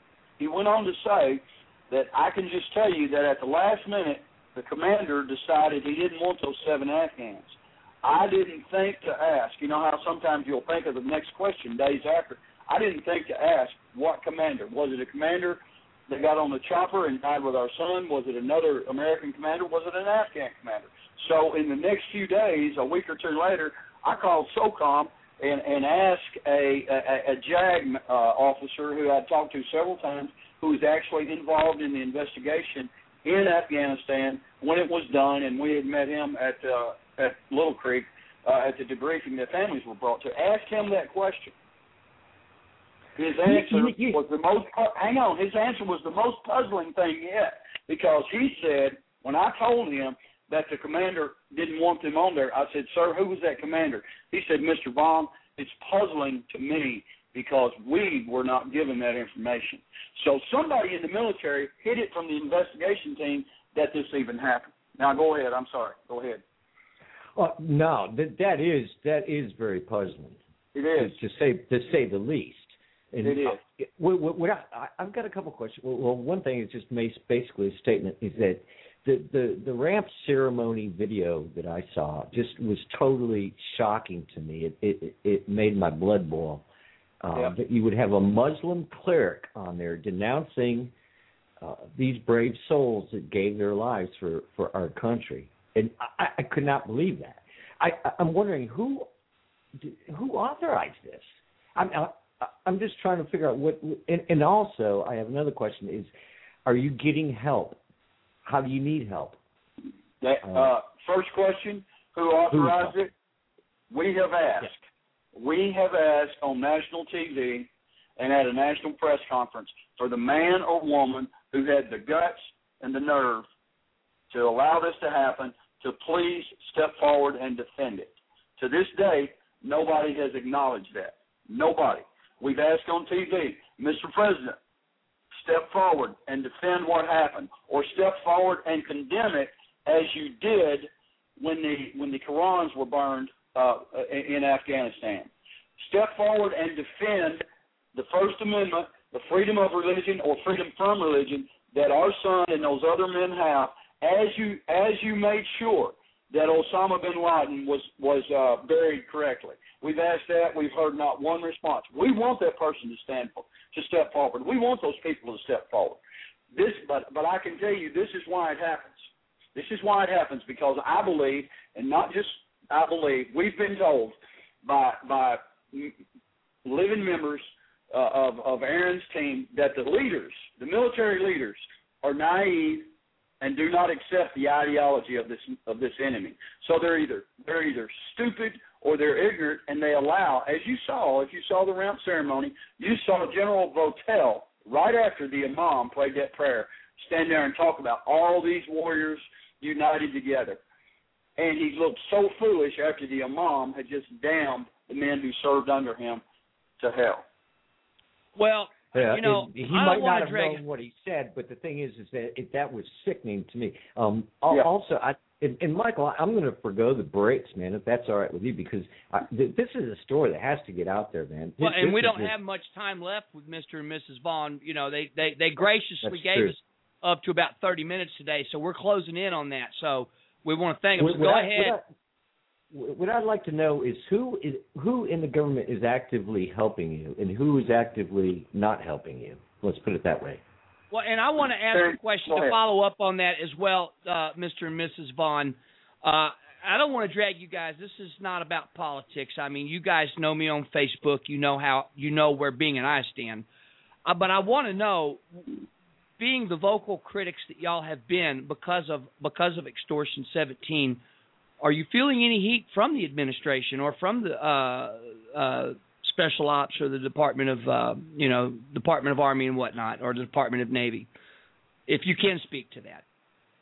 that I can just tell you that at the last minute, the commander decided he didn't want those 7 Afghans. I didn't think to ask. You know how sometimes you'll think of the next question days after. I didn't think to ask what commander. Was it a commander that got on the chopper and died with our son? Was it another American commander? Was it an Afghan commander? So in the next few days, a week or two later, I called SOCOM and asked a JAG officer who I'd talked to several times, who was actually involved in the investigation in Afghanistan when it was done, and we had met him at Little Creek at the debriefing that families were brought to. Ask him that question. His answer was the most. Hang on, his answer was the most puzzling thing yet, because he said when I told him that the commander didn't want them on there, I said, "Sir, who was that commander?" He said, "Mr. Vaughn, it's puzzling to me because we were not given that information." So somebody in the military hid it from the investigation team that this even happened. Now go ahead. I'm sorry. Go ahead. Well, no, that is very puzzling. It is, to say the least. And it is. I've got a couple questions. Well, one thing is just basically a statement is that the ramp ceremony video that I saw just was totally shocking to me. It made my blood boil. That you would have a Muslim cleric on there denouncing these brave souls that gave their lives for our country, and I could not believe that. I'm wondering who authorized this. I'm just trying to figure out what. And also, I have another question: is are you getting help? How do you need help? First question: who authorized it? We have asked. Yeah. We have asked on national TV and at a national press conference for the man or woman who had the guts and the nerve to allow this to happen to please step forward and defend it. To this day, nobody has acknowledged that. Nobody. We've asked on TV, Mr. President, step forward and defend what happened, or step forward and condemn it as you did when the Qurans were burned in Afghanistan. Step forward and defend the First Amendment, the freedom of religion or freedom from religion that our son and those other men have, as you made sure that Osama bin Laden was buried correctly. We've asked that. We've heard not one response. We want that person to step forward. We want those people to step forward. But I can tell you, this is why it happens. This is why it happens, because I believe, and not just I believe, we've been told by living members of Aaron's team that the leaders, the military leaders, are naive and do not accept the ideology of this enemy. So they're either stupid or they're ignorant, and they allow, as you saw, if you saw the ramp ceremony, you saw General Votel right after the imam prayed that prayer stand there and talk about all these warriors united together. And he looked so foolish after the imam had just damned the men who served under him to hell. Well, yeah, you know, he I might don't not want have to drag known what he said, but the thing is that that was sickening to me. Yeah. Also, and Michael, I'm going to forgo the breaks, man, if that's all right with you, because this is a story that has to get out there, man. Well, and we don't have much time left with Mr. and Mrs. Vaughn. You know, they graciously gave us up to about 30 minutes today, so we're closing in on that. So we want to thank them. So go ahead. What I'd like to know is who in the government is actively helping you and who is actively not helping you. Let's put it that way. Well, and I want to ask a question to follow up on that as well, Mr. and Mrs. Vaughn. I don't want to drag you guys. This is not about politics. I mean, you guys know me on Facebook. You know where Bing and I stand. But I want to know, being the vocal critics that y'all have been because of Extortion 17, are you feeling any heat from the administration or from the Special Ops or the Department of Department of Army and whatnot, or the Department of Navy? If you can speak to that.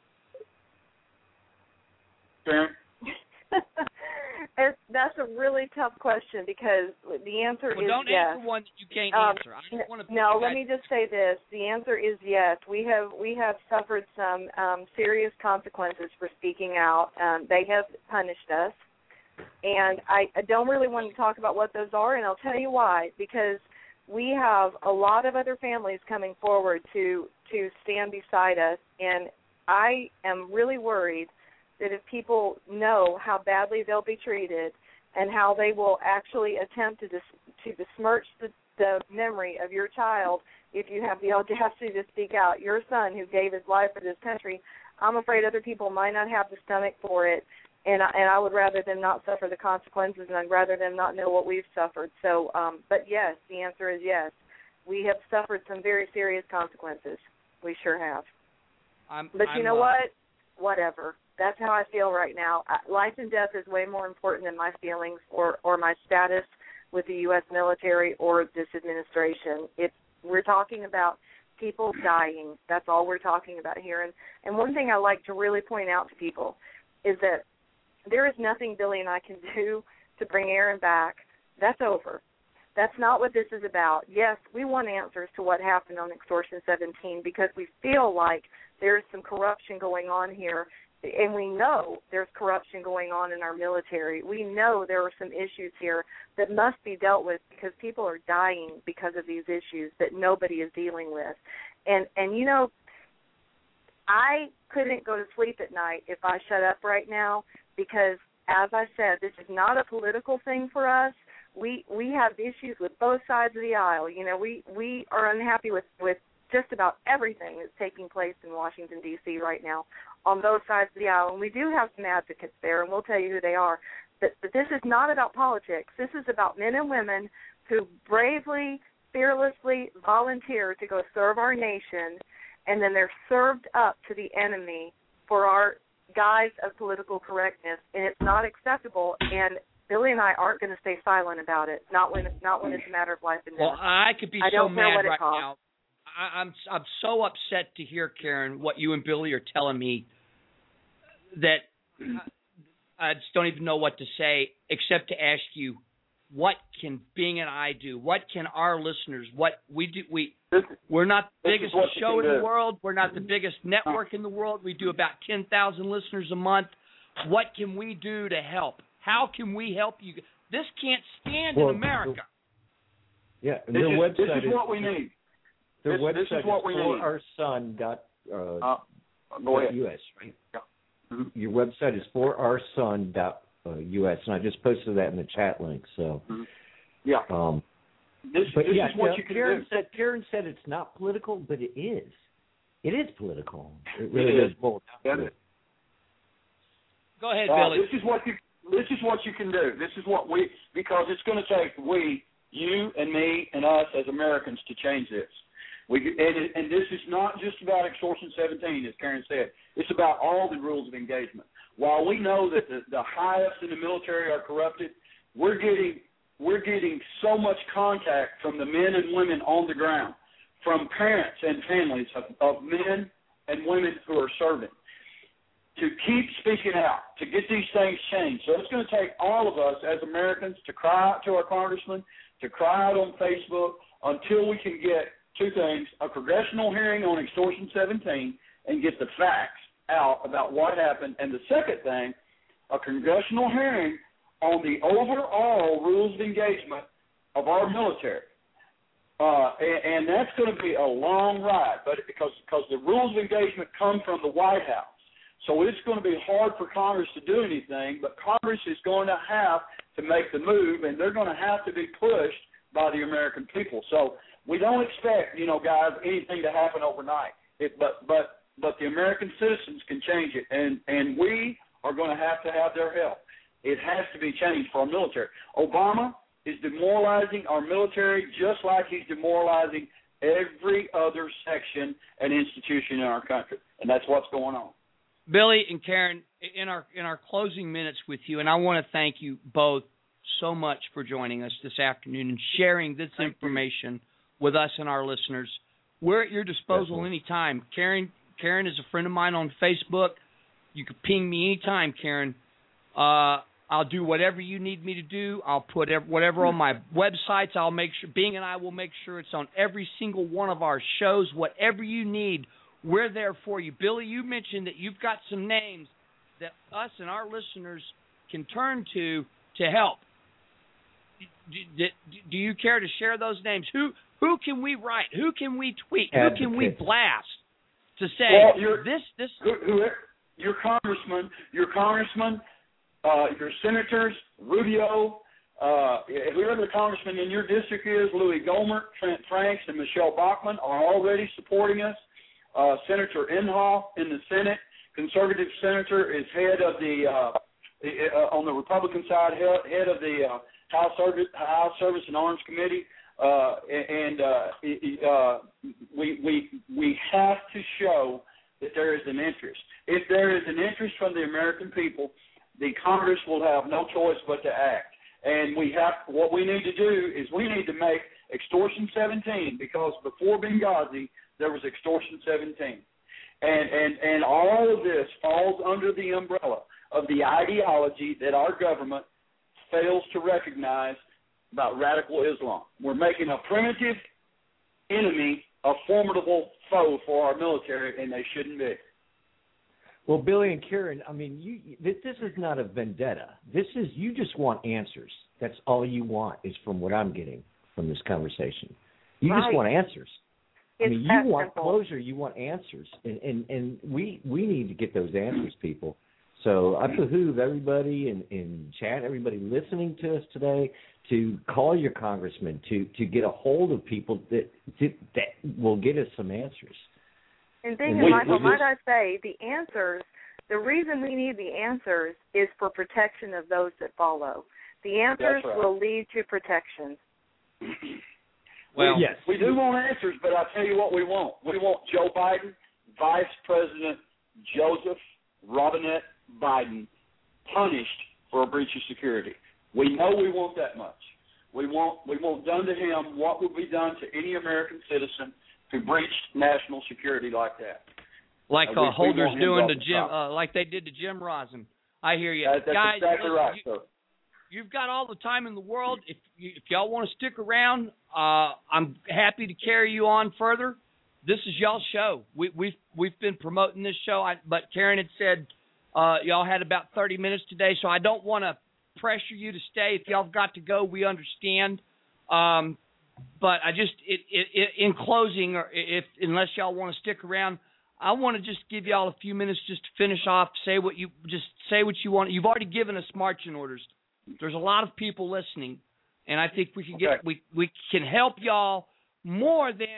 That's a really tough question because the answer is don't yes. Answer one that you can't answer. I just want to let me just say this. The answer is yes. We have suffered some serious consequences for speaking out. They have punished us. And I don't really want to talk about what those are, and I'll tell you why. Because we have a lot of other families coming forward to stand beside us, and I am really worried that if people know how badly they'll be treated and how they will actually attempt to besmirch the memory of your child if you have the audacity to speak out, your son who gave his life for this country, I'm afraid other people might not have the stomach for it. And I would rather them not suffer the consequences, and I'd rather them not know what we've suffered. So, but yes, the answer is yes. We have suffered some very serious consequences. We sure have. But you know what? Whatever. That's how I feel right now. Life and death is way more important than my feelings or my status with the U.S. military or this administration. We're talking about people dying. That's all we're talking about here. And one thing I like to really point out to people is that there is nothing Billy and I can do to bring Aaron back. That's over. That's not what this is about. Yes, we want answers to what happened on Extortion 17 because we feel like there's some corruption going on here, and we know there's corruption going on in our military. We know there are some issues here that must be dealt with because people are dying because of these issues that nobody is dealing with. And you know, I couldn't go to sleep at night if I shut up right now because, as I said, this is not a political thing for us. We have issues with both sides of the aisle. You know, we are unhappy with just about everything that's taking place in Washington, D.C. right now on both sides of the aisle. And we do have some advocates there, and we'll tell you who they are. But this is not about politics. This is about men and women who bravely, fearlessly volunteer to go serve our nation, and then they're served up to the enemy for our guise of political correctness, and it's not acceptable. And Billy and I aren't going to stay silent about it. Not when it's a matter of life and death. Well, I could be so mad right now. I'm so upset to hear, Karen, what you and Billy are telling me that I just don't even know what to say except to ask you, what can Bing and I do? What can our listeners? What we do? We're not the biggest show in the world. We're not the biggest network in the world. We do about 10,000 listeners a month. What can we do to help? How can we help you? This can't stand in America. Yeah, this is what we need. Their website this is what we need. forourson.us, right? Yeah. Mm-hmm. Your website is forourson.us, and I just posted that in the chat link. So, yeah. This is what you can Karen do. Karen said it's not political, but it is. It is political. It really is. Go ahead, Billy. This is what you can do. This is what because it's going to take we you and me and us as Americans to change this. And this is not just about Extortion 17, as Karen said. It's about all the rules of engagement. While we know that the highest in the military are corrupted, we're getting so much contact from the men and women on the ground, from parents and families of men and women who are serving, to keep speaking out, to get these things changed. So it's going to take all of us as Americans to cry out to our congressmen, to cry out on Facebook, until we can get two things: a congressional hearing on Extortion 17 and get the facts out about what happened, and the second thing, a congressional hearing on the overall rules of engagement of our military. And that's going to be a long ride, but because the rules of engagement come from the White House. So it's going to be hard for Congress to do anything, but Congress is going to have to make the move, and they're going to have to be pushed by the American people. So we don't expect, guys, anything to happen overnight. But the American citizens can change it, and we are going to have their help. It has to be changed for our military. Obama is demoralizing our military just like he's demoralizing every other section and institution in our country, and that's what's going on. Billy and Karen, in our closing minutes with you, and I want to thank you both so much for joining us this afternoon and sharing this information with us and our listeners. We're at your disposal anytime. Karen is a friend of mine on Facebook. You can ping me anytime, Karen. I'll do whatever you need me to do. I'll put whatever on my websites. I'll make sure, Bing and I will make sure it's on every single one of our shows. Whatever you need, we're there for you. Billy, you mentioned that you've got some names that us and our listeners can turn to help. Do you care to share those names? Who can we write? Who can we tweet? Who can we blast to say this? Your congressman, your senators, Rubio, whoever the congressman in your district is, Louis Gohmert, Trent Franks, and Michelle Bachmann are already supporting us. Senator Inhofe in the Senate, conservative senator, is head of the on the Republican side, head of the House Service and Arms Committee, we have to show that there is an interest. If there is an interest from the American people, the Congress will have no choice but to act. And what we need to do is we need to make Extortion 17, because before Benghazi there was Extortion 17, and all of this falls under the umbrella of the ideology that our government fails to recognize about radical Islam. We're making a primitive enemy a formidable foe for our military, and they shouldn't be. Well, Billy and Karen, I mean, this is not a vendetta. This is, you just want answers. That's all you want, is from what I'm getting from this conversation. You just want answers. I mean, you want closure. You want answers, and we need to get those answers, people. So I behoove everybody in chat, everybody listening to us today, to call your congressman, to get a hold of people that will get us some answers. And Michael, might I say, the answers, the reason we need the answers is for protection of those that follow. The answers will lead to protection. Well, yes. We do want answers, but I'll tell you what we want. We want Joe Biden, Vice President Joseph Robinette Biden, punished for a breach of security. We know we want that much. We want done to him what would be done to any American citizen who breached national security like that. Like Holder's doing to Jim, like they did to Jim Rosen. I hear you. That's guys, exactly right, sir. You've got all the time in the world. If y'all want to stick around, I'm happy to carry you on further. This is y'all's show. We've been promoting this show, but Karen had said y'all had about 30 minutes today, so I don't want to pressure you to stay. If y'all have got to go, we understand. But I just, in closing, or unless y'all want to stick around, I want to just give y'all a few minutes just to finish off. Say what you want. You've already given us marching orders. There's a lot of people listening, and I think we can we can help y'all more than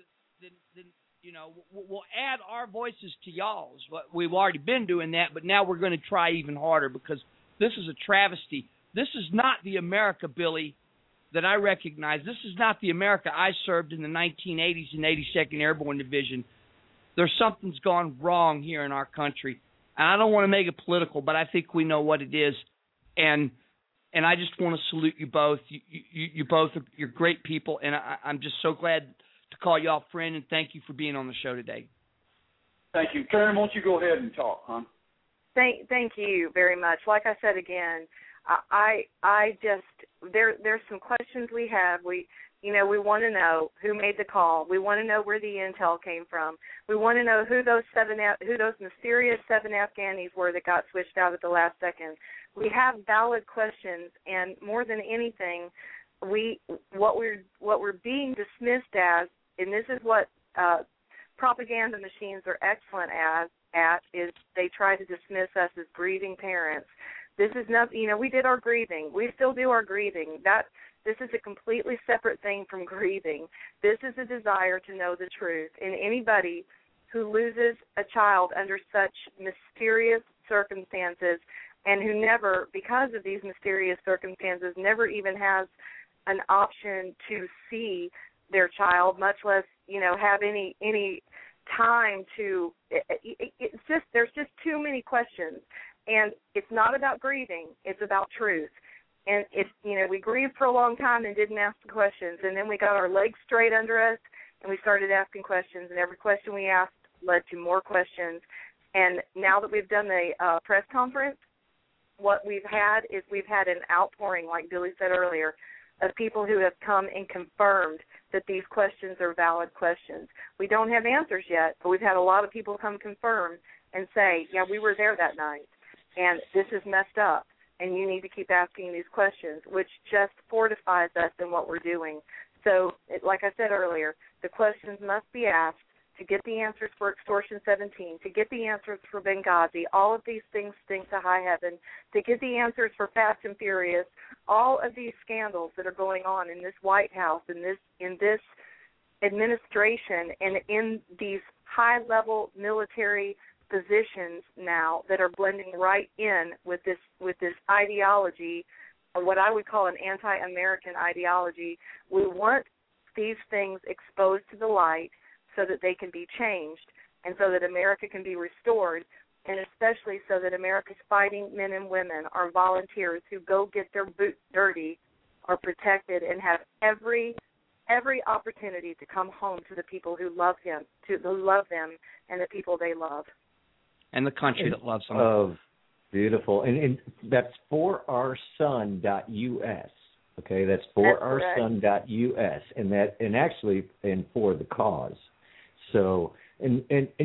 we'll add our voices to y'all's. We've already been doing that, but now we're going to try even harder, because this is a travesty. This is not the America, Billy, that I recognize. This is not the America I served in the 1980s in 82nd Airborne Division. There's something's gone wrong here in our country. And I don't want to make it political, but I think we know what it is. And I just want to salute you both. You both you're great people, and I'm just so glad to call you all friend, and thank you for being on the show today. Thank you. Karen, won't you go ahead and talk, hon? Thank you very much. Like I said again, I just there's some questions we have. We want to know who made the call. We want to know where the intel came from. We want to know who those mysterious 7 Afghanis were that got switched out at the last second. We have valid questions, and more than anything, what we're being dismissed as, and this is what propaganda machines are excellent at is they try to dismiss us as grieving parents. This is not, we did our grieving. We still do our grieving. This is a completely separate thing from grieving. This is a desire to know the truth. And anybody who loses a child under such mysterious circumstances and who never, because of these mysterious circumstances, never even has an option to see their child, much less, have any time to, it's just, there's just too many questions. And it's not about grieving, it's about truth. And we grieved for a long time and didn't ask the questions, and then we got our legs straight under us and we started asking questions, and every question we asked led to more questions. And now that we've done the press conference, what we've had is we've had an outpouring, like Billy said earlier, of people who have come and confirmed that these questions are valid questions. We don't have answers yet, but we've had a lot of people come confirm and say, yeah, we were there that night, and this is messed up, and you need to keep asking these questions, which just fortifies us in what we're doing. So, like I said earlier, the questions must be asked to get the answers for Extortion 17, to get the answers for Benghazi. All of these things stink to high heaven. To get the answers for Fast and Furious. All of these scandals that are going on in this White House, in this administration, and in these high-level military positions now that are blending right in with this ideology, or what I would call an anti-American ideology. We want these things exposed to the light so that they can be changed and so that America can be restored, and especially so that America's fighting men and women, our volunteers who go get their boots dirty, are protected and have every opportunity to come home to the people who love them and the people they love. And the country that loves them. Oh, beautiful. And that's forourson.us. Okay, that's forourson.us, and actually for the cause. So, and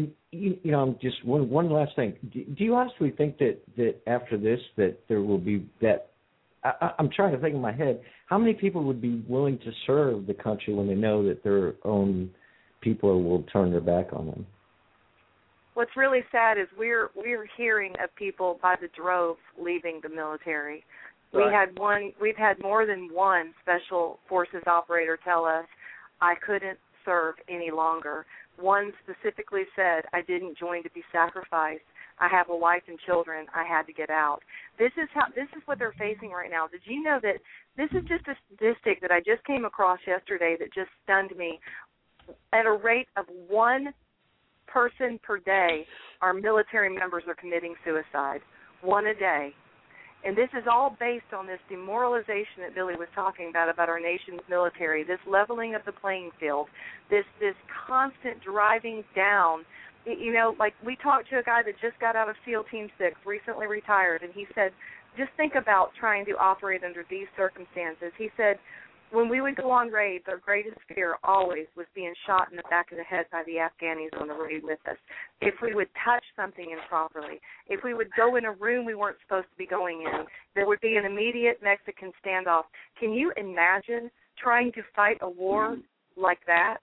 I'm just one last thing. Do you honestly think that after this that there will be that? I'm trying to think in my head. How many people would be willing to serve the country when they know that their own people will turn their back on them? What's really sad is we're hearing of people by the droves leaving the military. Right. We've had more than one Special Forces operator tell us, I couldn't serve any longer. One specifically said, I didn't join to be sacrificed. I have a wife and children. I had to get out. This is what they're facing right now. Did you know that this is just a statistic that I just came across yesterday that just stunned me? At a rate of 1 person per day, our military members are committing suicide. 1 a day. And this is all based on this demoralization that Billy was talking about our nation's military, this leveling of the playing field, this constant driving down. Like we talked to a guy that just got out of SEAL Team 6, recently retired, and he said, just think about trying to operate under these circumstances. He said, when we would go on raids, our greatest fear always was being shot in the back of the head by the Afghanis on the raid with us. If we would touch something improperly, if we would go in a room we weren't supposed to be going in, there would be an immediate Mexican standoff. Can you imagine trying to fight a war like that?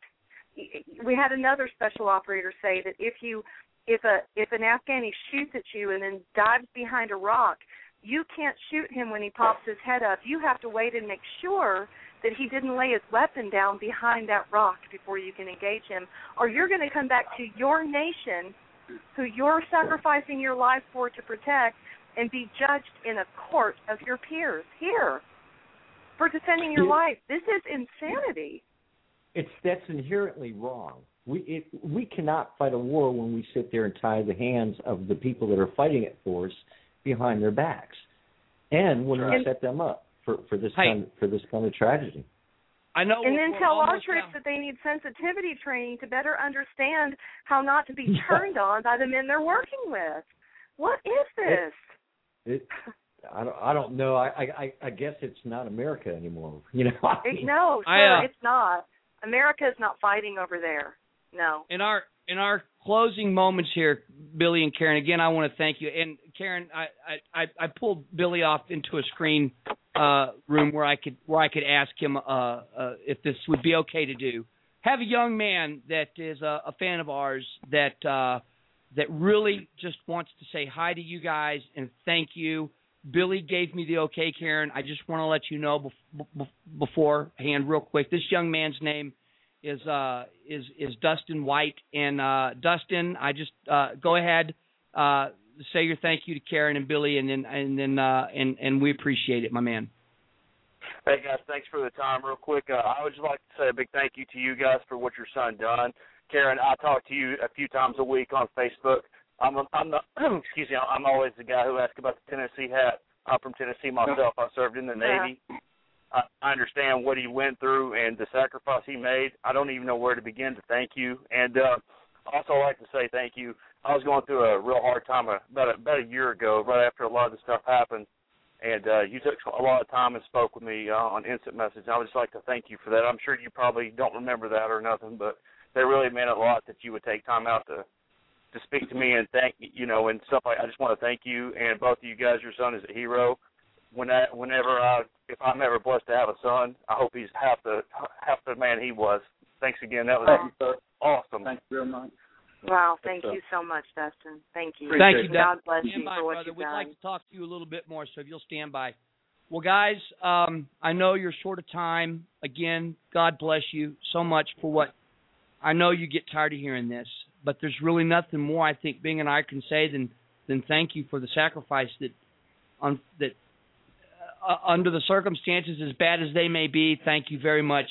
We had another special operator say that if an Afghani shoots at you and then dives behind a rock, you can't shoot him when he pops his head up. You have to wait and make sure that he didn't lay his weapon down behind that rock before you can engage him, or you're going to come back to your nation, who you're sacrificing your life for to protect, and be judged in a court of your peers here. for defending your life. This is insanity. That's inherently wrong. We cannot fight a war when we sit there and tie the hands of the people that are fighting it for us behind their backs, and when we set them up for this kind of tragedy. I know. And then tell our troops that they need sensitivity training to better understand how not to be turned on by the men they're working with. What is this? I don't know. I guess it's not America anymore. You know. No, sir, it's not. America is not fighting over there. No. In our closing moments here, Billy and Karen, again, I want to thank you. And Karen, I pulled Billy off into a screen room where I could ask him if this would be okay to do. Have a young man that is a fan of ours that really just wants to say hi to you guys and thank you. Billy gave me the okay, Karen. I just want to let you know beforehand, real quick. This young man's name is Dustin White, and Dustin, I just go ahead, say your thank you to Karen and Billy, and we appreciate it, my man. Hey guys, thanks for the time. Real quick, I would just like to say a big thank you to you guys for what your son done. Karen, I talk to you a few times a week on Facebook. I'm always the guy who asks about the Tennessee hat. I'm from Tennessee myself. I served in the Navy. I understand what he went through and the sacrifice he made. I don't even know where to begin to thank you. And also like to say thank you. I was going through a real hard time about a year ago, right after a lot of this stuff happened. And you took a lot of time and spoke with me on instant message. I would just like to thank you for that. I'm sure you probably don't remember that or nothing, but that really meant a lot that you would take time out to speak to me and thank, and stuff like. I just want to thank you and both of you guys. Your son is a hero. If I'm ever blessed to have a son, I hope he's half the man he was. Thanks again. That was awesome. Thank you very much. Wow, thank you so much, Dustin. Thank you. Thank you, God bless you for what brother. you've We'd done. like to talk to you a little bit more, so if you'll stand by. Well, guys, I know you're short of time. Again, God bless you so much for what I know you get tired of hearing this, but there's really nothing more I think Bing and I can say than thank you for the sacrifice that under the circumstances, as bad as they may be, thank you very much.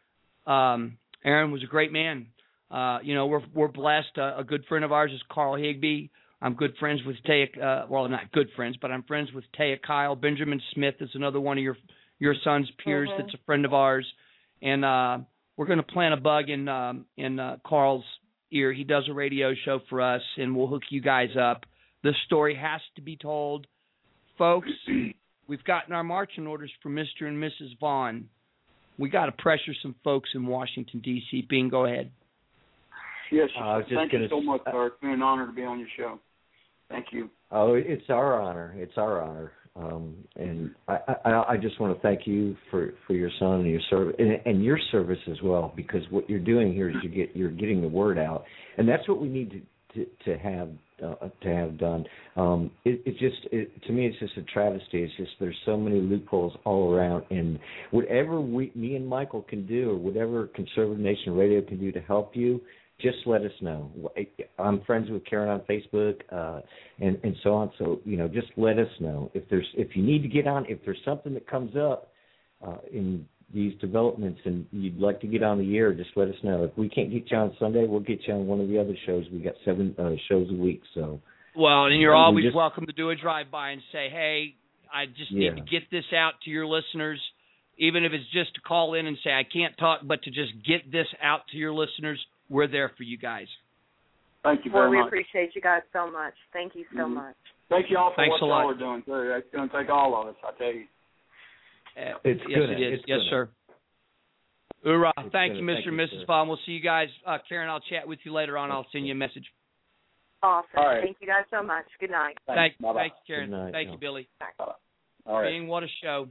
Aaron was a great man. We're blessed. A good friend of ours is Carl Higbee. I'm good friends with Taya. Well, not good friends, but I'm friends with Taya Kyle. Benjamin Smith is another one of your son's peers that's a friend of ours. And we're going to plant a bug in Carl's ear. He does a radio show for us, and we'll hook you guys up. This story has to be told. Folks, we've gotten our marching orders for Mr. and Mrs. Vaughn. We got to pressure some folks in Washington, D.C. Bing, go ahead. Yes, thank you so much, sir. It's been an honor to be on your show. Thank you. Oh, it's our honor. It's our honor. And I just want to thank you for your son and your service and your service as well, because what you're doing here is you're getting the word out, and that's what we need to have done. To me, it's just a travesty. It's just there's so many loopholes all around, and whatever me and Michael can do, or whatever Conservative Nation Radio can do to help you, just let us know. I'm friends with Karen on Facebook, and so on. So just let us know if you need to get on. If there's something that comes up in these developments and you'd like to get on the air, just let us know. If we can't get you on Sunday, we'll get you on one of the other shows. We got 7 shows a week. So well, and you're always welcome to do a drive-by and say, hey, I just need to get this out to your listeners. Even if it's just to call in and say I can't talk, but to just get this out to your listeners. We're there for you guys. Thank you very much. We appreciate you guys so much. Thank you so much. Thank you all for Thanks what y'all are doing, too. It's going to take all of us, I tell you. It's yes, good. It is. It's yes, good. sir. Hoorah. Thank you, Mr. Thank and you, Mrs. sir. Vaughn. We'll see you guys. Karen, I'll chat with you later on. I'll send you a message. Awesome. All right. Thank you guys so much. Good night. Thank you, Karen. Good night. Thank you, Billy. Bye-bye. All right. Bing, what a show.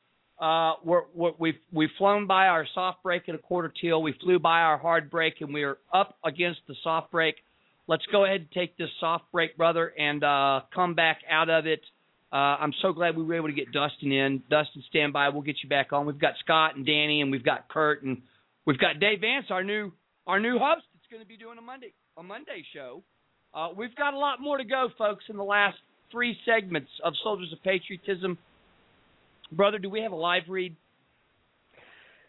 We've flown by our soft break at a quarter till. We flew by our hard break, and we are up against the soft break. Let's go ahead and take this soft break, brother, and come back out of it. I'm so glad we were able to get Dustin in. Dustin, stand by. We'll get you back on. We've got Scott and Danny, and we've got Kurt, and we've got Dave Vance, our new host. That's going to be doing a Monday show. We've got a lot more to go, folks, in the last 3 segments of Soldiers of Patriotism. Brother, do we have a live read?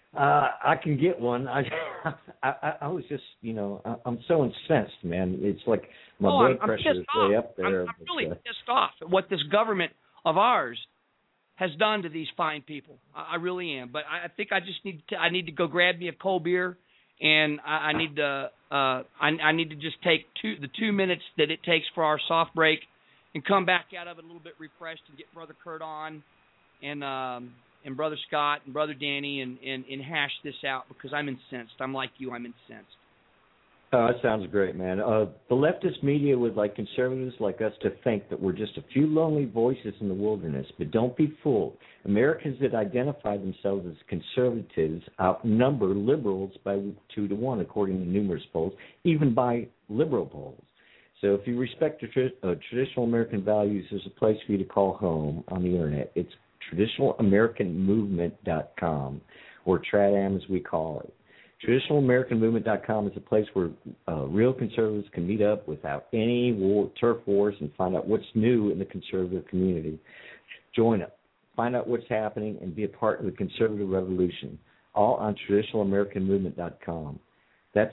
I can get one. I was just, I'm so incensed, man. It's like my blood pressure is way up there. I'm really pissed off at what this government of ours has done to these fine people. I really am. But I think I just need to go grab me a cold beer, and I need to just take the 2 minutes that it takes for our soft break, and come back out of it a little bit refreshed, and get Brother Kurt on, and Brother Scott and Brother Danny, and hash this out, because I'm incensed. I'm like you. I'm incensed. Oh, that sounds great, man. The leftist media would like conservatives like us to think that we're just a few lonely voices in the wilderness, but don't be fooled. Americans that identify themselves as conservatives outnumber liberals by 2 to 1, according to numerous polls, even by liberal polls. So if you respect traditional American values, there's a place for you to call home on the Internet. It's traditionalamericanmovement.com, or TRADAM as we call it. TraditionalAmericanMovement.com is a place where real conservatives can meet up without any turf wars and find out what's new in the conservative community. Join up, find out what's happening, and be a part of the conservative revolution, all on TraditionalAmericanMovement.com. That's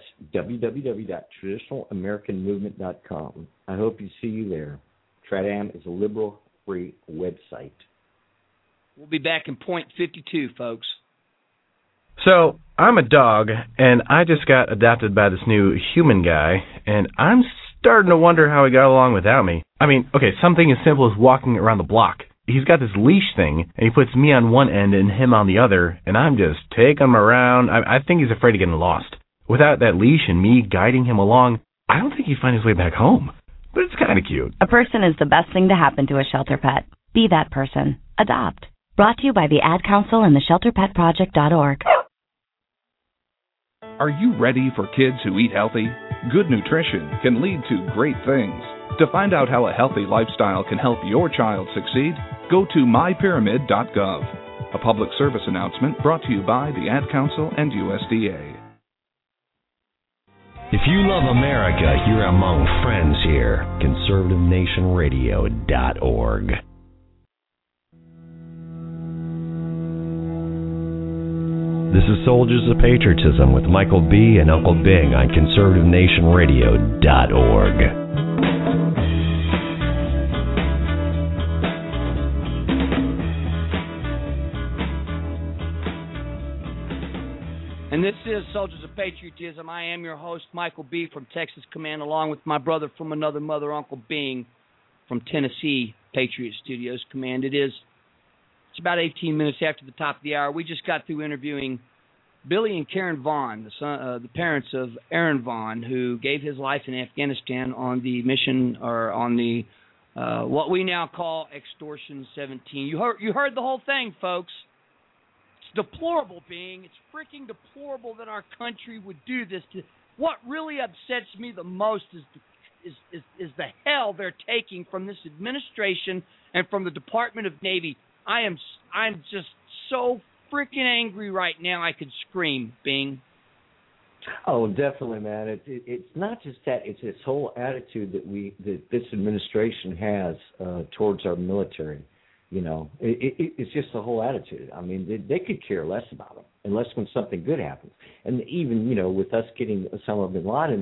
www.traditionalamericanmovement.com. I hope you see you there. TRADAM is a liberal-free website. We'll be back in point 52, folks. So, I'm a dog, and I just got adopted by this new human guy, and I'm starting to wonder how he got along without me. I mean, okay, something as simple as walking around the block. He's got this leash thing, and he puts me on one end and him on the other, and I'm just taking him around. I think he's afraid of getting lost. Without that leash and me guiding him along, I don't think he'd find his way back home. But it's kind of cute. A person is the best thing to happen to a shelter pet. Be that person. Adopt. Brought to you by the Ad Council and the ShelterPetProject.org. Are you ready for kids who eat healthy? Good nutrition can lead to great things. To find out how a healthy lifestyle can help your child succeed, go to mypyramid.gov. A public service announcement brought to you by the Ad Council and USDA. If you love America, you're among friends here. ConservativeNationRadio.org. This is Soldiers of Patriotism with Michael B. and Uncle Bing on ConservativeNationRadio.org. And this is Soldiers of Patriotism. I am your host, Michael B. from Texas Command, along with my brother from another mother, Uncle Bing, from Tennessee Patriot Studios Command. It's about 18 minutes after the top of the hour. We just got through interviewing Billy and Karen Vaughn, the parents of Aaron Vaughn, who gave his life in Afghanistan on the mission, or on the what we now call Extortion 17. You heard the whole thing, folks. It's deplorable, it's freaking deplorable that our country would do this. What really upsets me the most is the hell they're taking from this administration and from the Department of Navy. I'm just so freaking angry right now I could scream, Bing. Oh, definitely, man. It's not just that. It's this whole attitude that this administration has towards our military. It's just the whole attitude. I mean, they could care less about them, unless when something good happens. And even, with us getting Osama bin Laden,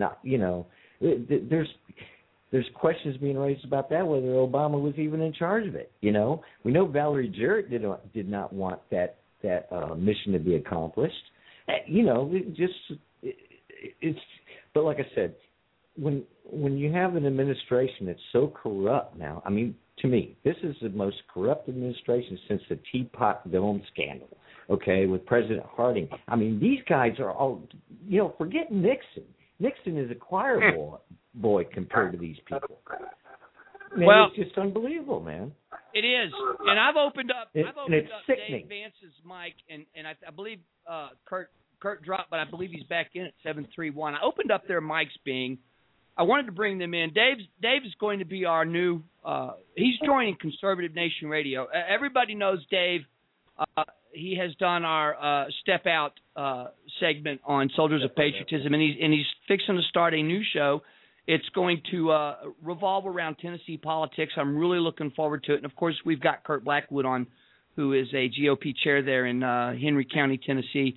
there's questions being raised about that, whether Obama was even in charge of it. We know Valerie Jarrett did not want that mission to be accomplished. But like I said, when you have an administration that's so corrupt now, I mean, to me, this is the most corrupt administration since the Teapot Dome scandal, okay, with President Harding. I mean, these guys are all, forget Nixon. Nixon is a choir boy compared to these people. Man, well, it's just unbelievable, man. It is, and I've opened up it's Dave Vance's mic, and I believe Kurt dropped, but I believe he's back in at 731. I opened up their mics, Bing. I wanted to bring them in. Dave is going to be our new. He's joining Conservative Nation Radio. Everybody knows Dave. He has done our Step Out segment on Soldiers of Patriotism, and he's fixing to start a new show. It's going to revolve around Tennessee politics. I'm really looking forward to it. And, of course, we've got Kurt Blackwood on, who is a GOP chair there in Henry County, Tennessee.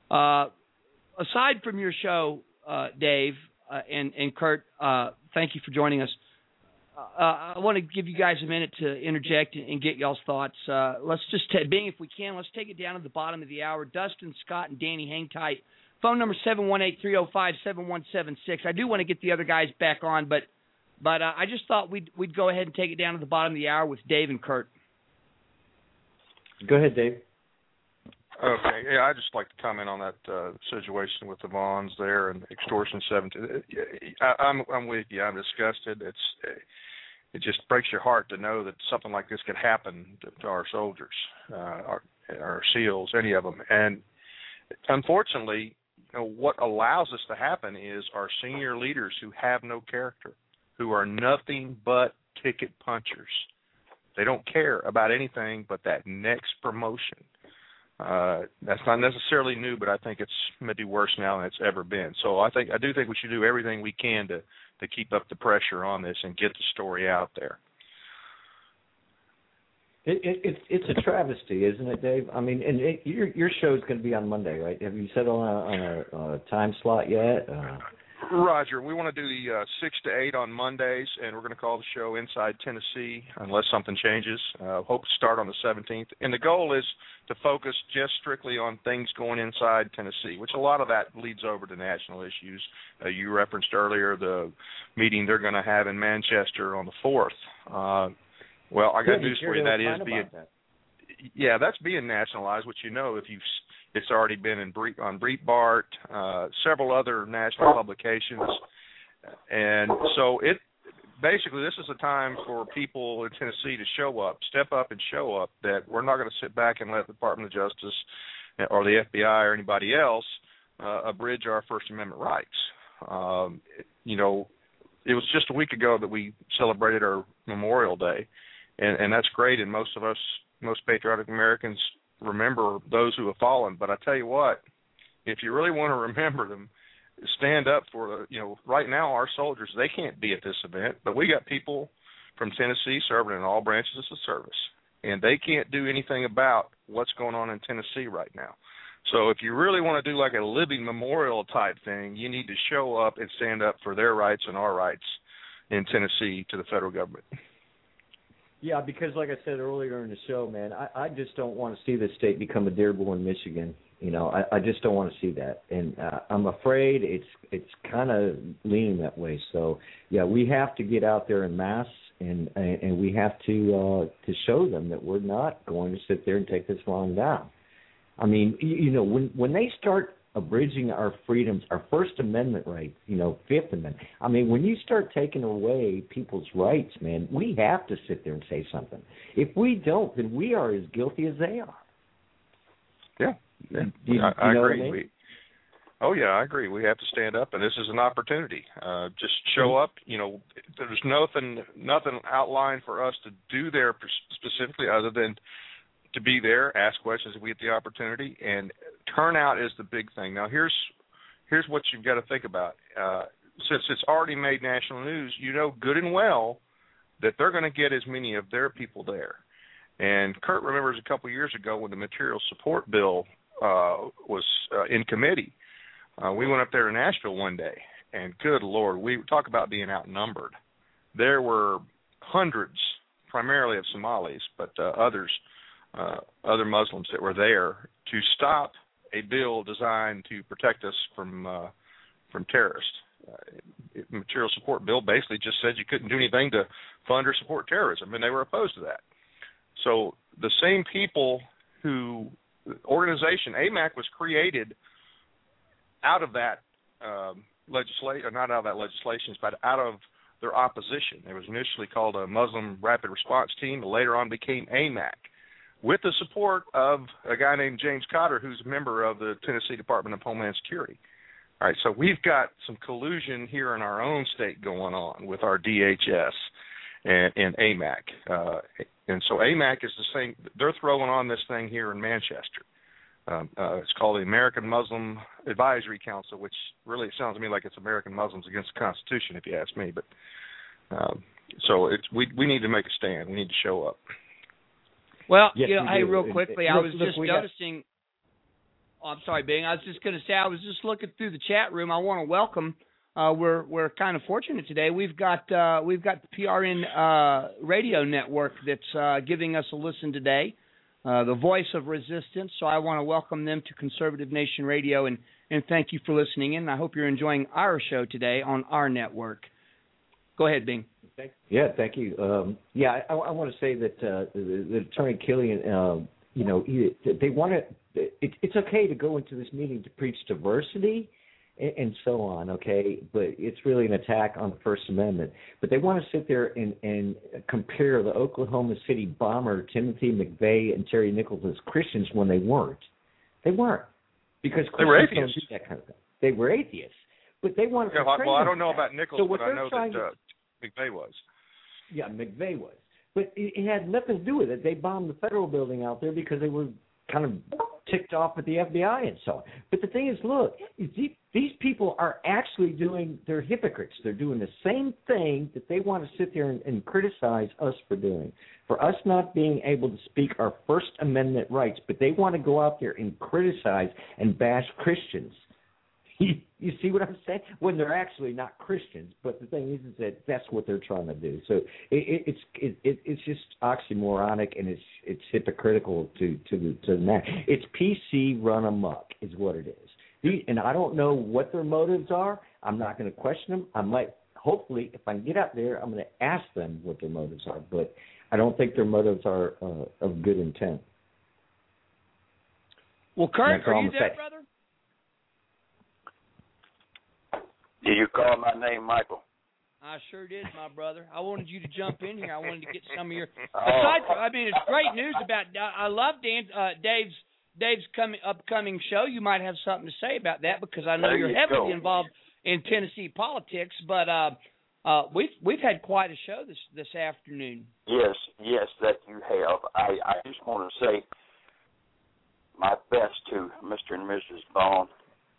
Aside from your show, Dave and Kurt, thank you for joining us. I want to give you guys a minute to interject and get y'all's thoughts. Let's just, Bing, if we can, let's take it down to the bottom of the hour. Dustin, Scott, and Danny, hang tight. Phone number 718-305-7176. I do want to get the other guys back on, but I just thought we'd go ahead and take it down to the bottom of the hour with Dave and Kurt. Go ahead, Dave. Okay, yeah, I'd just like to comment on that situation with the Vaughns there and extortion 17. I'm with you. I'm disgusted. It just breaks your heart to know that something like this could happen to our soldiers, our SEALs, any of them. And unfortunately, what allows this to happen is our senior leaders who have no character, who are nothing but ticket punchers. They don't care about anything but that next promotion. That's not necessarily new, but I think it's maybe worse now than it's ever been. So I do think we should do everything we can to keep up the pressure on this and get the story out there. It's a travesty, isn't it, Dave? I mean, and your show's going to be on Monday, right? Have you settled on a time slot yet? Roger, we want to do the 6 to 8 on Mondays, and we're going to call the show Inside Tennessee, unless something changes. Hope to start on the 17th. And the goal is to focus just strictly on things going inside Tennessee, which a lot of that leads over to national issues. You referenced earlier the meeting they're going to have in Manchester on the 4th. Well, I got news for you. That's being nationalized, which it's already been on Breitbart, several other national publications, and so basically this is a time for people in Tennessee to step up and show up. That we're not going to sit back and let the Department of Justice or the FBI or anybody else abridge our First Amendment rights. It was just a week ago that we celebrated our Memorial Day, and that's great. And most patriotic Americans remember those who have fallen. But I tell you what, if you really want to remember them, stand up for, right now our soldiers, they can't be at this event, but we got people from Tennessee serving in all branches of the service, and they can't do anything about what's going on in Tennessee right now. So if you really want to do like a living memorial type thing, you need to show up and stand up for their rights and our rights in Tennessee to the federal government. Yeah, because like I said earlier in the show, man, I just don't want to see this state become a Dearborn, Michigan. I just don't want to see that, and I'm afraid it's kind of leaning that way. So yeah, we have to get out there en masse, and we have to show them that we're not going to sit there and take this wrong down. I mean, when they start abridging our freedoms, our First Amendment rights, Fifth Amendment. I mean, when you start taking away people's rights, man, we have to sit there and say something. If we don't, then we are as guilty as they are. Yeah, I agree. I agree. We have to stand up, and this is an opportunity. Just show up. There's nothing outlined for us to do there specifically other than to be there, ask questions if we get the opportunity, and turnout is the big thing. Now, here's what you've got to think about. Since it's already made national news, good and well that they're going to get as many of their people there. And Kurt remembers a couple years ago when the material support bill was in committee. We went up there to Nashville one day, and good Lord, we talk about being outnumbered. There were hundreds, primarily of Somalis, but other Muslims that were there to stop a bill designed to protect us from terrorists. Material support bill basically just said you couldn't do anything to fund or support terrorism, and they were opposed to that. So the same people organization, AMAC, was created out of that legislation, not out of that legislation, but out of their opposition. It was initially called a Muslim Rapid Response Team, and later on became AMAC, with the support of a guy named James Cotter, who's a member of the Tennessee Department of Homeland Security. All right, so we've got some collusion here in our own state going on with our DHS and AMAC. And so AMAC is the same. They're throwing on this thing here in Manchester. It's called the American Muslim Advisory Council, which really sounds to me like it's American Muslims against the Constitution, if you ask me. But so we need to make a stand. We need to show up. Well, hey, real quickly, I was just noticing. Oh, I'm sorry, Bing. I was just going to say I was just looking through the chat room. I want to welcome. We're kind of fortunate today. We've got the PRN radio network that's giving us a listen today, the Voice of Resistance. So I want to welcome them to Conservative Nation Radio and thank you for listening in. I hope you're enjoying our show today on our network. Go ahead, Bing. Yeah, thank you. I want to say that the Attorney Killian, they want to. It's okay to go into this meeting to preach diversity and so on, okay? But it's really an attack on the First Amendment. But they want to sit there and compare the Oklahoma City bomber Timothy McVeigh and Terry Nichols as Christians when they weren't. They weren't. Because they were Christians atheists. don't do that kind of thing. They were atheists. But they wanted to well, I don't know that. about Nichols, so but I know that McVeigh was. Yeah, McVeigh was. But it had nothing to do with it. They bombed the federal building out there because they were kind of ticked off at the FBI and so on. But the thing is, look, these people are actually they're hypocrites. They're doing the same thing that they want to sit there and criticize us for doing, for us not being able to speak our First Amendment rights. But they want to go out there and criticize and bash Christians. You see what I'm saying? When they're actually not Christians, but the thing is that that's what they're trying to do. So it's just oxymoronic and it's hypocritical to the man. It's PC run amok is what it is. And I don't know what their motives are. I'm not going to question them. I might, hopefully, if I can get out there, I'm going to ask them what their motives are. But I don't think their motives are of good intent. Well, Kurt, are you there, brother? Did you call my name, Michael? I sure did, my brother. I wanted you to jump in here. I wanted to get some of your. It's great news about. I love Dave's upcoming show. You might have something to say about that because I know you're heavily involved in Tennessee politics. But we've had quite a show this afternoon. Yes, that you have. I just want to say my best to Mr. and Mrs. Vaughn.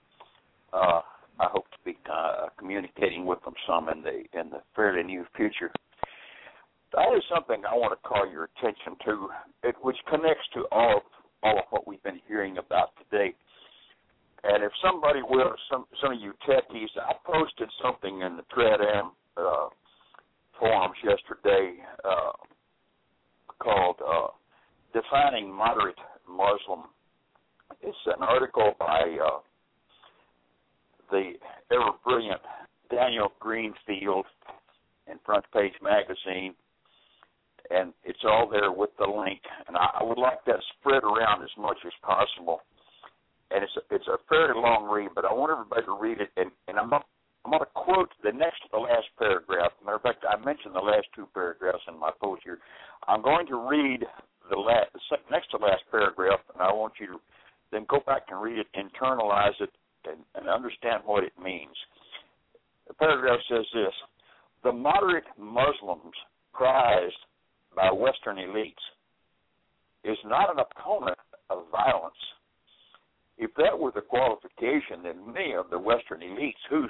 I hope to be communicating with them some in the fairly near future. That is something I want to call your attention to, which connects to all of what we've been hearing about today. And if somebody will, some of you techies, I posted something in the TRADAM forums yesterday called Defining Moderate Muslim. It's an article by the ever-brilliant Daniel Greenfield in Front Page Magazine, and it's all there with the link. And I would like that spread around as much as possible. And it's a fairly long read, but I want everybody to read it. And I'm going to quote the next to the last paragraph. Matter of fact, I mentioned the last two paragraphs in my post here. I'm going to read the next to last paragraph, and I want you to then go back and read it, internalize it, and understand what it means. The paragraph says this: the moderate Muslims prized by Western elites is not an opponent of violence. If that were the qualification, then many of the Western elites who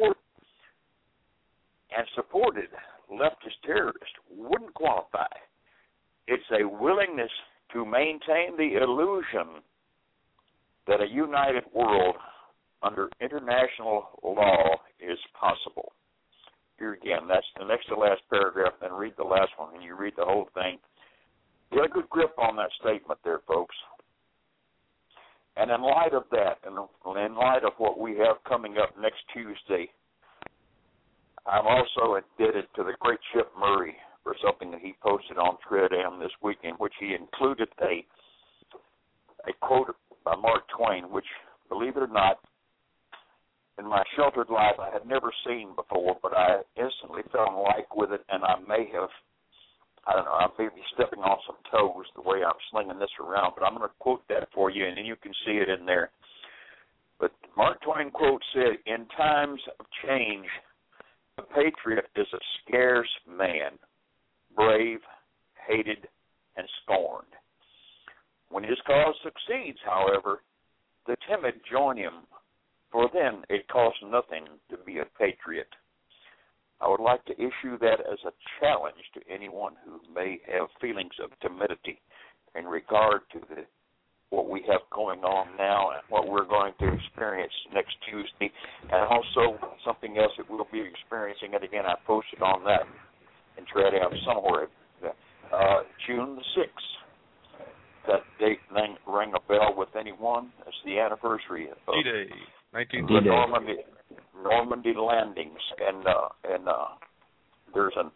supported leftist terrorists wouldn't qualify. It's a willingness to maintain the illusion that a united world under international law is possible. Here again, that's the next to last paragraph, then read the last one, and you read the whole thing. Get a good grip on that statement there, folks. And in light of that, and in light of what we have coming up next Tuesday, I'm also indebted to the great Chip Murray for something that he posted on TRADAM this week, in which he included a quote by Mark Twain, which, believe it or not, in my sheltered life I had never seen before, but I instantly fell in like with it, and I may be stepping on some toes the way I'm slinging this around, but I'm going to quote that for you, and then you can see it in there. But Mark Twain quote said, "In times of change, the patriot is a scarce man, brave, hated, and scorned. When his cause succeeds, however, the timid join him, for then it costs nothing to be a patriot." I would like to issue that as a challenge to anyone who may have feelings of timidity in regard to the what we have going on now and what we're going to experience next Tuesday, and also something else that we'll be experiencing. And again, I posted on that and tried out somewhere. June the 6th. That date rang a bell with anyone? It's the anniversary of D-Day, 19D-Day. Normandy landings, and there's an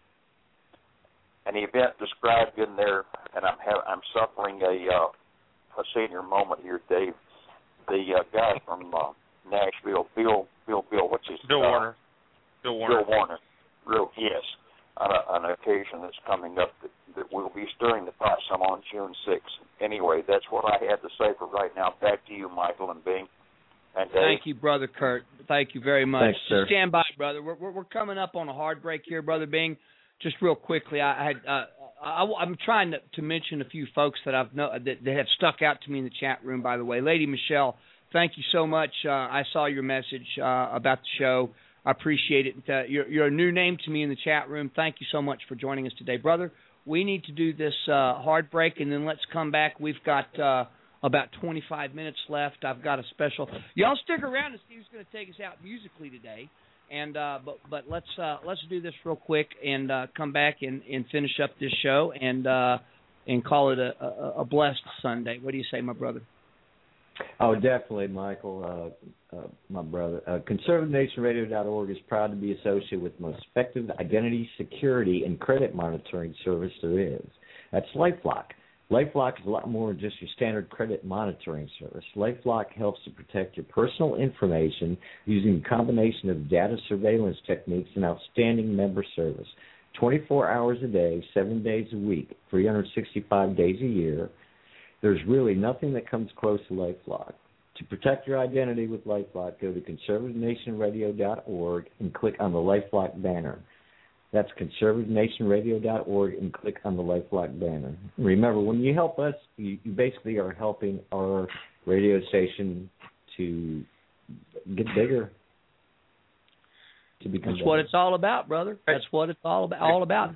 event described in there, and I'm suffering a senior moment here, Dave. The guy from Nashville, Bill, what's his name? Bill Warner. Bill Warner. Yes. On an occasion that's coming up that we'll be stirring the pot some on June 6th. Anyway, that's what I had to say for right now. Back to you, Michael and Bing. And Dave. Thank you, Brother Kurt. Thank you very much. Thanks, sir. Stand by, brother. We're coming up on a hard break here, Brother Bing. Just real quickly, I'm trying to mention a few folks that that have stuck out to me in the chat room. By the way, Lady Michelle, thank you so much. I saw your message about the show. I appreciate it. You're a new name to me in the chat room. Thank you so much for joining us today, brother. We need to do this hard break, and then let's come back. We've got about 25 minutes left. I've got a special. Y'all stick around and see who's going to take us out musically today. And but let's do this real quick and come back and finish up this show and call it a blessed Sunday. What do you say, my brother? Oh, definitely, Michael, my brother. ConservativeNationRadio.org is proud to be associated with the most effective identity, security, and credit monitoring service there is. That's LifeLock. LifeLock is a lot more than just your standard credit monitoring service. LifeLock helps to protect your personal information using a combination of data surveillance techniques and outstanding member service. 24 hours a day, 7 days a week, 365 days a year. There's really nothing that comes close to LifeLock. To protect your identity with LifeLock, go to ConservativeNationRadio.org and click on the LifeLock banner. That's ConservativeNationRadio.org and click on the LifeLock banner. Remember, when you help us, you basically are helping our radio station to get bigger. That's what it's all about, brother. That's what it's all about. All right,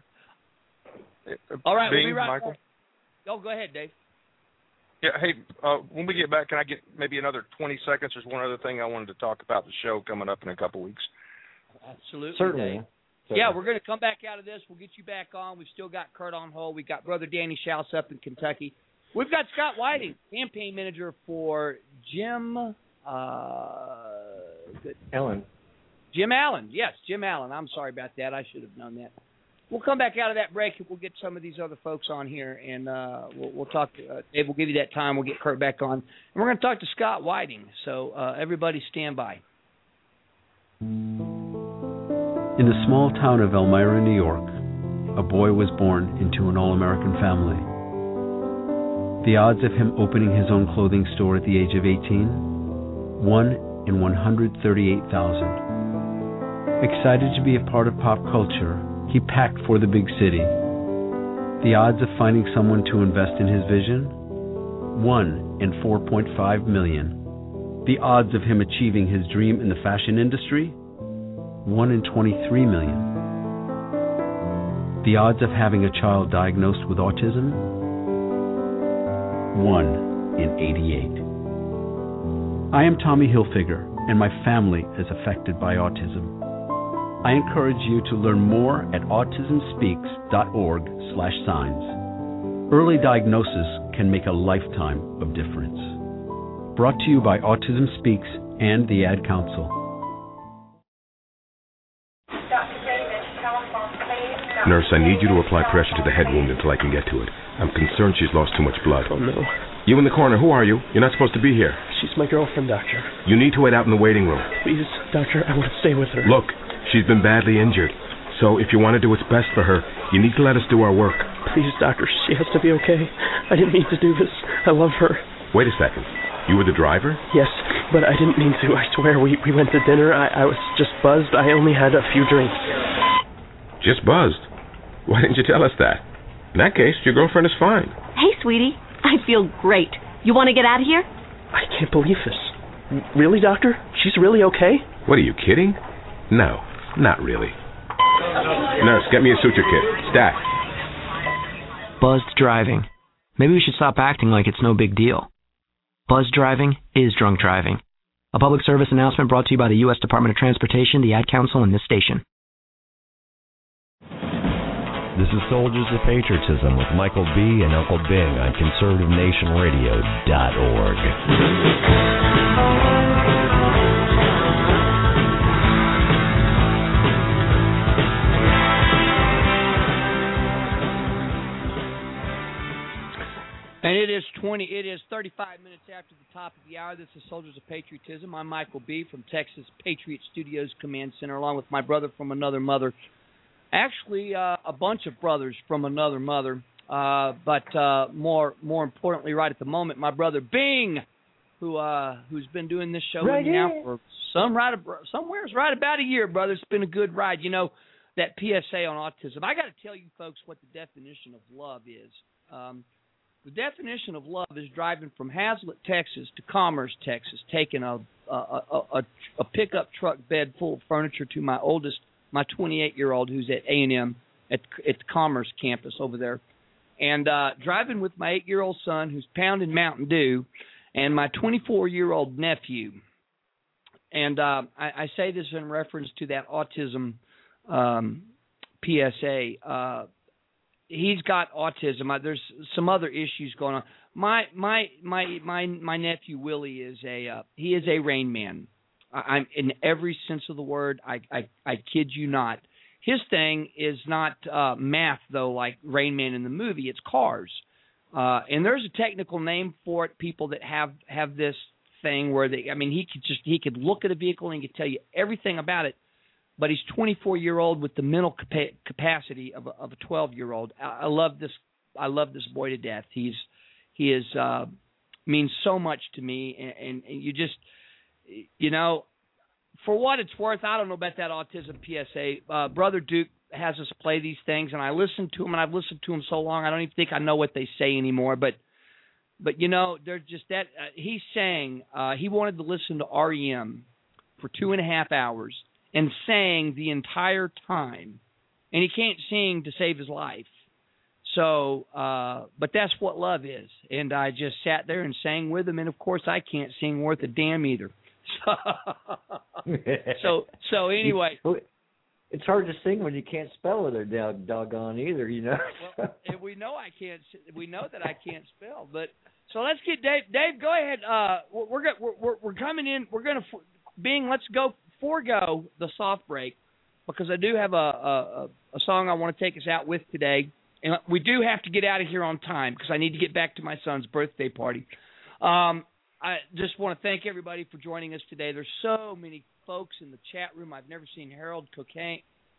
we'll be right back. Oh, go ahead, Dave. Yeah, hey, when we get back, can I get maybe another 20 seconds? There's one other thing I wanted to talk about the show coming up in a couple weeks. Absolutely. Certainly. Yeah, we're going to come back out of this. We'll get you back on. We've still got Kurt on hold. We've got Brother Danny Schaus up in Kentucky. We've got Scott Whiting, campaign manager for Jim Allen. Jim Allen. Yes, Jim Allen. I'm sorry about that. I should have known that. We'll come back out of that break and we'll get some of these other folks on here, and we'll talk. Dave will give you that time. We'll get Kurt back on. And we're going to talk to Scott Whiting. So everybody stand by. In the small town of Elmira, New York, a boy was born into an all-American family. The odds of him opening his own clothing store at the age of 18? 1 in 138,000. Excited to be a part of pop culture, he packed for the big city. The odds of finding someone to invest in his vision? 1 in 4.5 million. The odds of him achieving his dream in the fashion industry? 1 in 23 million. The odds of having a child diagnosed with autism? 1 in 88. I am Tommy Hilfiger, and my family is affected by autism. I encourage you to learn more at autismspeaks.org/signs. Early diagnosis can make a lifetime of difference. Brought to you by Autism Speaks and the Ad Council. Nurse, I need you to apply pressure to the head wound until I can get to it. I'm concerned she's lost too much blood. Oh, no. You in the corner, who are you? You're not supposed to be here. She's my girlfriend, Doctor. You need to wait out in the waiting room. Please, Doctor, I want to stay with her. Look, she's been badly injured. So if you want to do what's best for her, you need to let us do our work. Please, Doctor, she has to be okay. I didn't mean to do this. I love her. Wait a second. You were the driver? Yes, but I didn't mean to. I swear, we went to dinner. I was just buzzed. I only had a few drinks. Just buzzed? Why didn't you tell us that? In that case, your girlfriend is fine. Hey, sweetie. I feel great. You want to get out of here? I can't believe this. Really, Doctor? She's really okay? What, are you kidding? No, not really. Nurse, get me a suture kit. Stat. Buzzed driving. Maybe we should stop acting like it's no big deal. Buzz driving is drunk driving. A public service announcement brought to you by the U.S. Department of Transportation, the Ad Council, and this station. This is Soldiers of Patriotism with Michael B. and Uncle Bing on ConservativeNationRadio.org. And it is 35 minutes after the top of the hour. This is Soldiers of Patriotism. I'm Michael B. from Texas Patriot Studios Command Center, along with my brother from another mother. Actually, a bunch of brothers from another mother, but more importantly, right at the moment, my brother Bing, who's been doing this show with me now for somewhere's right about a year, brother. It's been a good ride. You know, that PSA on autism. I got to tell you folks what the definition of love is. The definition of love is driving from Hazlet, Texas to Commerce, Texas, taking a pickup truck bed full of furniture to my 28-year-old who's at A&M at the Commerce campus over there, and driving with my 8-year-old son who's pounding Mountain Dew, and my 24-year-old nephew. And I say this in reference to that autism PSA. He's got autism. There's some other issues going on. My nephew Willie is he is a Rain Man. I'm in every sense of the word. I kid you not. His thing is not math though, like Rain Man in the movie. It's cars, and there's a technical name for it. People that have this thing where he could look at a vehicle and he could tell you everything about it. But he's 24-year-old with the mental capacity of a 12-year-old. I love this. I love this boy to death. He means so much to me, and you just, you know, for what it's worth, I don't know about that autism PSA. Brother Duke has us play these things, and I listen to him, and I've listened to him so long, I don't even think I know what they say anymore. But you know, they're just that. He's saying he wanted to listen to REM for 2.5 hours. And sang the entire time, and he can't sing to save his life. So, but that's what love is. And I just sat there and sang with him, and of course I can't sing worth a damn either. So anyway, it's hard to sing when you can't spell with her doggone either, you know. Well, and we know I can't. We know that I can't spell, but so let's get Dave. Dave, go ahead. We're coming in. We're gonna let's go. Forego the soft break because I do have a song I want to take us out with today, and we do have to get out of here on time because I need to get back to my son's birthday party. I just want to thank everybody for joining us today. There's so many folks in the chat room. I've never seen Harold Cocaine.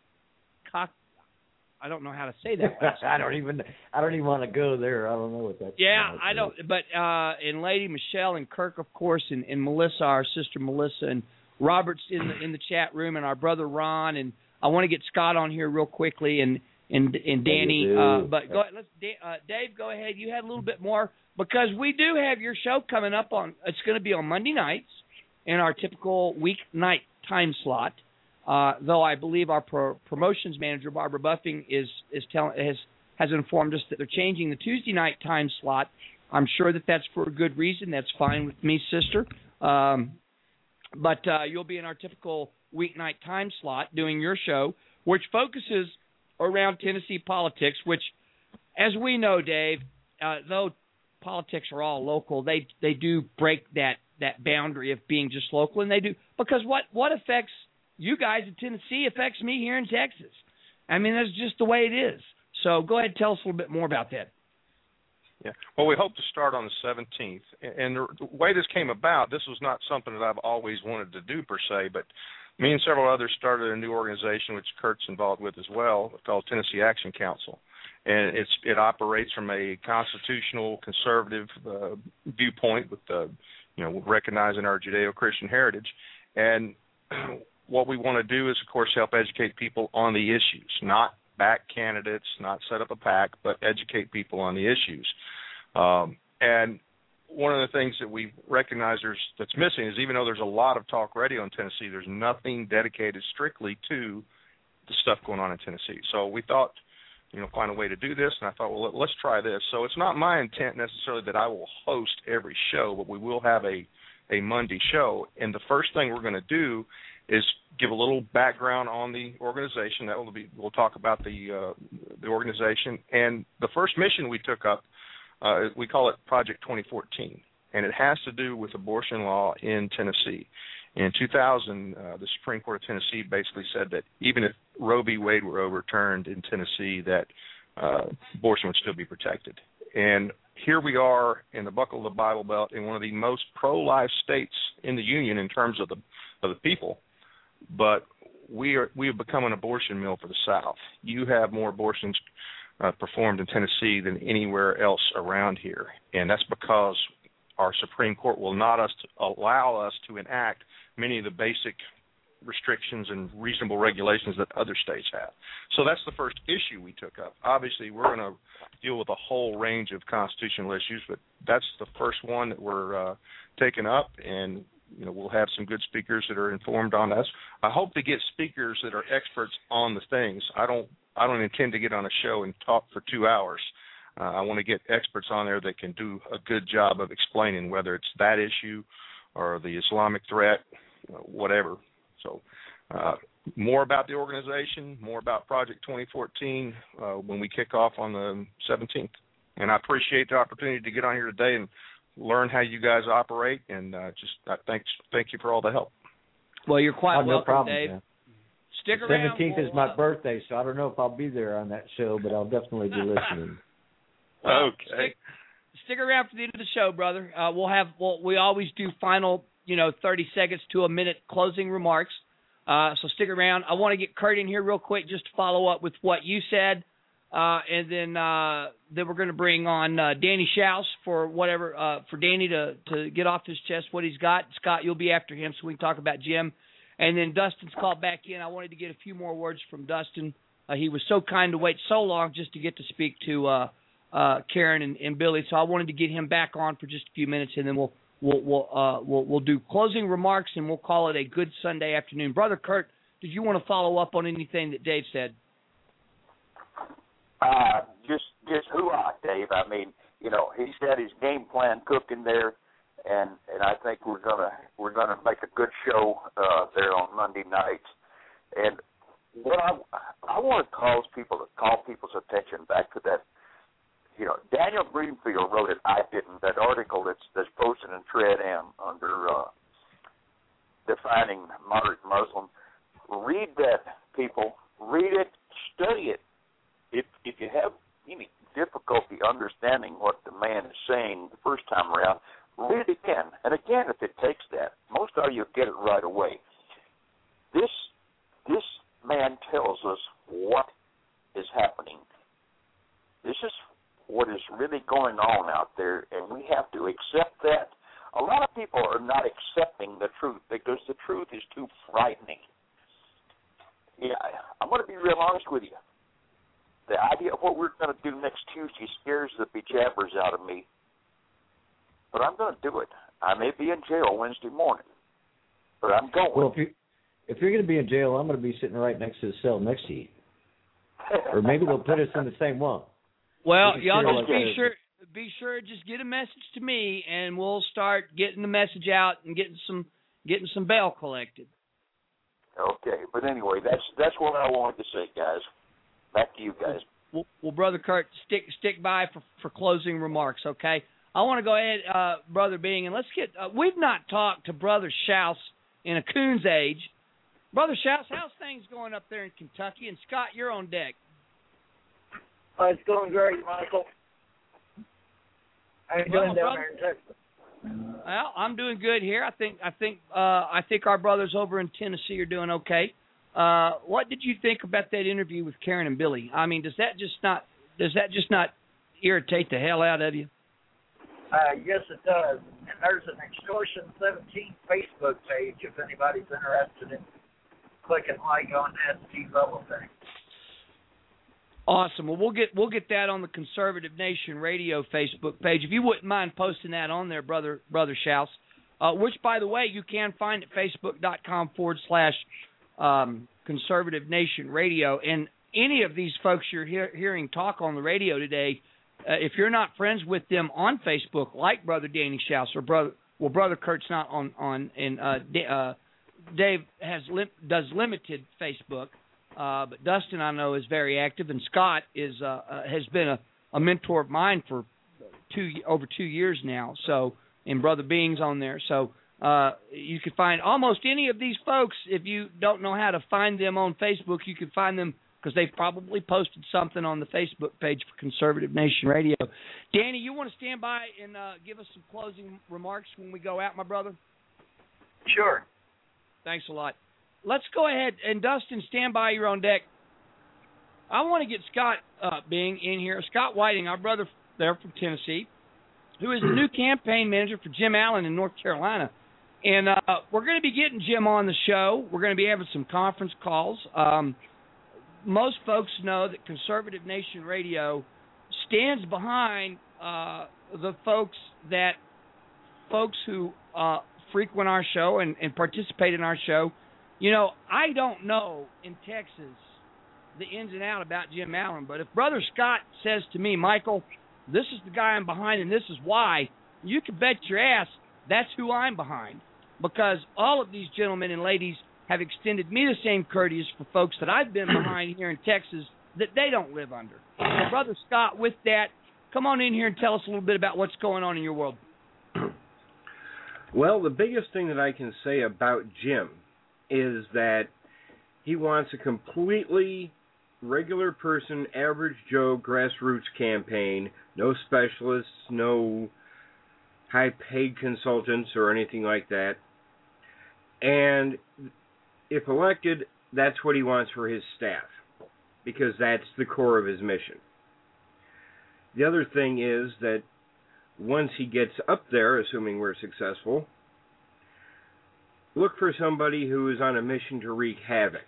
I don't know how to say that. I don't even want to go there. I don't know what that's. Yeah, I don't. But and Lady Michelle and Kirk, of course, and Melissa, our sister Melissa, and Robert's in the chat room, and our brother Ron, and I want to get Scott on here real quickly, and Danny. But go ahead, Dave, go ahead. You had a little bit more because we do have your show coming up on. It's going to be on Monday nights in our typical weeknight time slot. Though I believe our promotions manager Barbara Buffing has informed us that they're changing the Tuesday night time slot. I'm sure that's for a good reason. That's fine with me, sister. But you'll be in our typical weeknight time slot doing your show, which focuses around Tennessee politics, which, as we know, Dave, though politics are all local, they do break that boundary of being just local, and they do because what affects you guys in Tennessee affects me here in Texas. I mean, that's just the way it is. So go ahead and tell us a little bit more about that. Yeah. Well, we hope to start on the 17th. And the way this came about, this was not something that I've always wanted to do per se, but me and several others started a new organization, which Kurt's involved with as well, called Tennessee Action Council. And it operates from a constitutional conservative viewpoint with recognizing our Judeo-Christian heritage. And what we want to do is, of course, help educate people on the issues, not back candidates, not set up a PAC, but educate people on the issues. And one of the things that we recognize that's missing is even though there's a lot of talk radio in Tennessee, there's nothing dedicated strictly to the stuff going on in Tennessee. So we thought find a way to do this. And I thought, well, let's try this. So it's not my intent necessarily that I will host every show, but we will have a Monday show. And the first thing we're going to do is give a little background on the organization. We'll talk about the organization. And the first mission we took up, we call it Project 2014, and it has to do with abortion law in Tennessee. In 2000, the Supreme Court of Tennessee basically said that even if Roe v. Wade were overturned in Tennessee, that abortion would still be protected. And here we are in the buckle of the Bible Belt in one of the most pro-life states in the Union in terms of the people, but we have become an abortion mill for the South. You have more abortions performed in Tennessee than anywhere else around here, and that's because our Supreme Court will not allow us to enact many of the basic restrictions and reasonable regulations that other states have. So that's the first issue we took up. Obviously, we're going to deal with a whole range of constitutional issues, but that's the first one that we're taking up, and we'll have some good speakers that are informed on us. I hope to get speakers that are experts on the things. I don't intend to get on a show and talk for 2 hours. I want to get experts on there that can do a good job of explaining whether it's that issue or the Islamic threat, whatever. So more about the organization, more about Project 2014 when we kick off on the 17th. And I appreciate the opportunity to get on here today and learn how you guys operate, and thank you for all the help. Well, you're quite welcome, no problem, Dave. man. Stick around. 17th is my birthday, so I don't know if I'll be there on that show, but I'll definitely be listening. Well, okay. Stick around for the end of the show, brother. We always do final, 30 seconds to a minute closing remarks. So stick around. I want to get Kurt in here real quick just to follow up with what you said, and then we're going to bring on Danny Schaus for Danny to get off his chest what he's got. Scott, you'll be after him so we can talk about Jim. And then Dustin's called back in. I wanted to get a few more words from Dustin. He was so kind to wait so long just to get to speak to Karen and Billy. So I wanted to get him back on for just a few minutes, and then we'll do closing remarks, and we'll call it a good Sunday afternoon. Brother Kurt, did you want to follow up on anything that Dave said? Just hoo-ah, Dave. I mean, he's got his game plan cooking there, and I think we're gonna make a good show there on Monday nights. And what I want to call people's attention back to that. Daniel Greenfield wrote it. I didn't. That article that's posted in TredM under defining moderate Muslim. Read that, people. Read it. Study it. If you have any difficulty understanding what the man is saying the first time around, read it again. And again, if it takes that, most of you get it right away. This man tells us what is happening. This is what is really going on out there, and we have to accept that. A lot of people are not accepting the truth because the truth is too frightening. Yeah, I'm going to be real honest with you. The idea of what we're going to do next Tuesday scares the bejabbers out of me, but I'm going to do it. I may be in jail Wednesday morning, but I'm going. Well, if you're going to be in jail, I'm going to be sitting right next to the cell next to you. Or maybe they'll put us in the same one. Well, y'all just be sure just get a message to me, and we'll start getting the message out and getting some bail collected. Okay, but anyway, that's what I wanted to say, guys. Back to you guys. Well, Brother Kurt, stick by for closing remarks, okay? I want to go ahead, Brother Bing, and let's get. We've not talked to Brother Schaus in a coon's age. Brother Schaus, how's things going up there in Kentucky? And Scott, you're on deck. It's going great, Michael. How you doing down there in Texas? Well, I'm doing good here. I think our brothers over in Tennessee are doing okay. What did you think about that interview with Karen and Billy? I mean, does that just not irritate the hell out of you? Yes, it does. And there's an Extortion 17 Facebook page if anybody's interested in clicking like on that Steve Bubble thing. Awesome. Well, we'll get that on the Conservative Nation Radio Facebook page. If you wouldn't mind posting that on there, Brother Schaus, which, by the way, you can find at facebook.com/Conservative Nation Radio. And any of these folks you're hearing talk on the radio today, if you're not friends with them on Facebook, like Brother Danny Schaus or Brother Kurt's not on and Dave does limited Facebook, but Dustin I know is very active, and Scott has been a mentor of mine for over 2 years now. So, and Brother Bing's on there. So you can find almost any of these folks. If you don't know how to find them on Facebook, you can find them because they've probably posted something on the Facebook page for Conservative Nation Radio. Danny, you want to stand by and give us some closing remarks when we go out, my brother? Sure. Thanks a lot. Let's go ahead, and Dustin, stand by. You're on deck. I want to get Scott Bing in here. Scott Whiting, our brother there from Tennessee, who is the new campaign manager for Jim Allen in North Carolina. And we're going to be getting Jim on the show. We're going to be having some conference calls. Most folks know that Conservative Nation Radio stands behind the folks who frequent our show and participate in our show. You know, I don't know in Texas the ins and out about Jim Allen, but if Brother Scott says to me, Michael, this is the guy I'm behind and this is why, you can bet your ass that's who I'm behind, because all of these gentlemen and ladies have extended me the same courteous for folks that I've been behind here in Texas that they don't live under. So, Brother Scott, with that, come on in here and tell us a little bit about what's going on in your world. Well, the biggest thing that I can say about Jim is that he wants a completely regular person, average Joe, grassroots campaign, no specialists, no high-paid consultants or anything like that. And if elected, that's what he wants for his staff, because that's the core of his mission. The other thing is that once he gets up there, assuming we're successful, look for somebody who is on a mission to wreak havoc.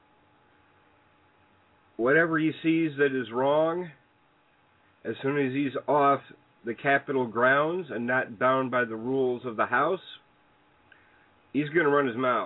Whatever he sees that is wrong, as soon as he's off the Capitol grounds and not bound by the rules of the House, he's going to run his mouth.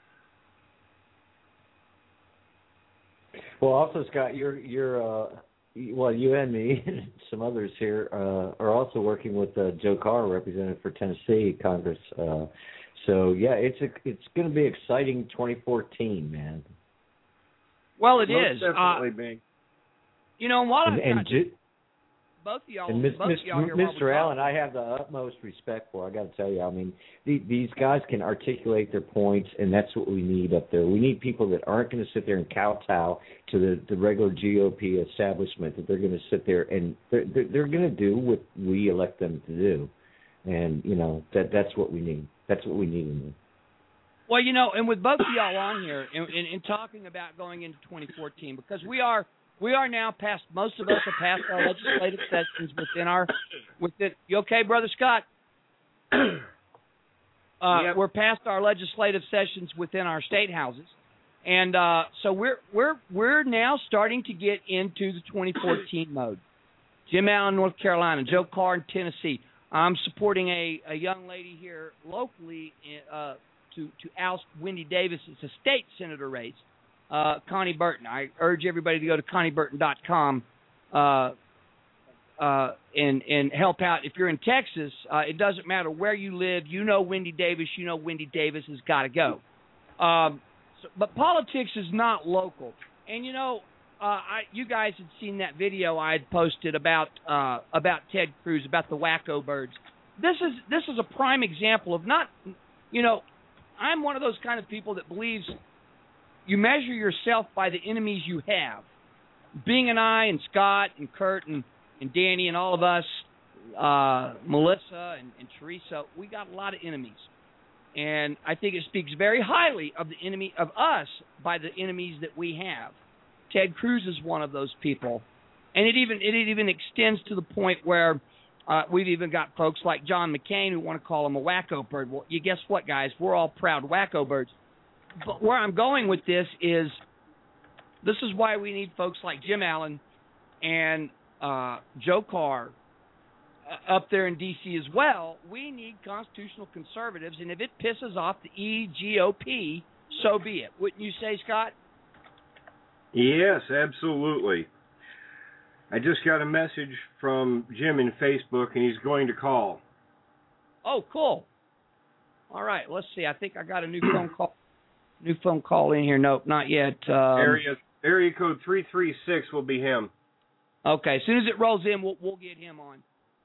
Well, also, Scott, you're you and me and some others here are also working with Joe Carr, representative for Tennessee Congress. So yeah, it's going to be exciting 2014, man. Well, it Most is definitely, Bing. You know what? Both of y'all, Mr. Allen, I have the utmost respect for. I got to tell you, I mean, these guys can articulate their points, and that's what we need up there. We need people that aren't going to sit there and kowtow to the regular GOP establishment. That they're going to sit there and they're going to do what we elect them to do, and you know that's what we need. That's what we need in them. Well, you know, and with both of y'all on here and talking about going into 2014, because we are now past, most of us are past our legislative sessions within. You okay, Brother Scott? Yep. We're past our legislative sessions within our state houses, and so we're now starting to get into the 2014 mode. Jim Allen, North Carolina, Joe Carr in Tennessee. I'm supporting a young lady here locally to oust Wendy Davis. It's a state senator race. Connie Burton. I urge everybody to go to ConnieBurton.com and help out. If you're in Texas, it doesn't matter where you live. You know Wendy Davis. You know Wendy Davis has got to go. But politics is not local. And, you know, you guys had seen that video I had posted about Ted Cruz, about the wacko birds. This is a prime example of not, you know, I'm one of those kind of people that believes you measure yourself by the enemies you have. Bing and I and Scott and Kurt and Danny and all of us, Melissa and Teresa, we got a lot of enemies. And I think it speaks very highly of the enemy of us by the enemies that we have. Ted Cruz is one of those people. And it even extends to the point where we've even got folks like John McCain who want to call him a wacko bird. Well, you guess what, guys? We're all proud wacko birds. But where I'm going with this is why we need folks like Jim Allen and Joe Carr up there in D.C. as well. We need constitutional conservatives, and if it pisses off the EGOP, so be it. Wouldn't you say, Scott? Yes, absolutely. I just got a message from Jim in Facebook, and he's going to call. Oh, cool. All right, let's see. I think I got a new phone call. New phone call in here. Nope, not yet. Area code 336 will be him. Okay, as soon as it rolls in, we'll get him on.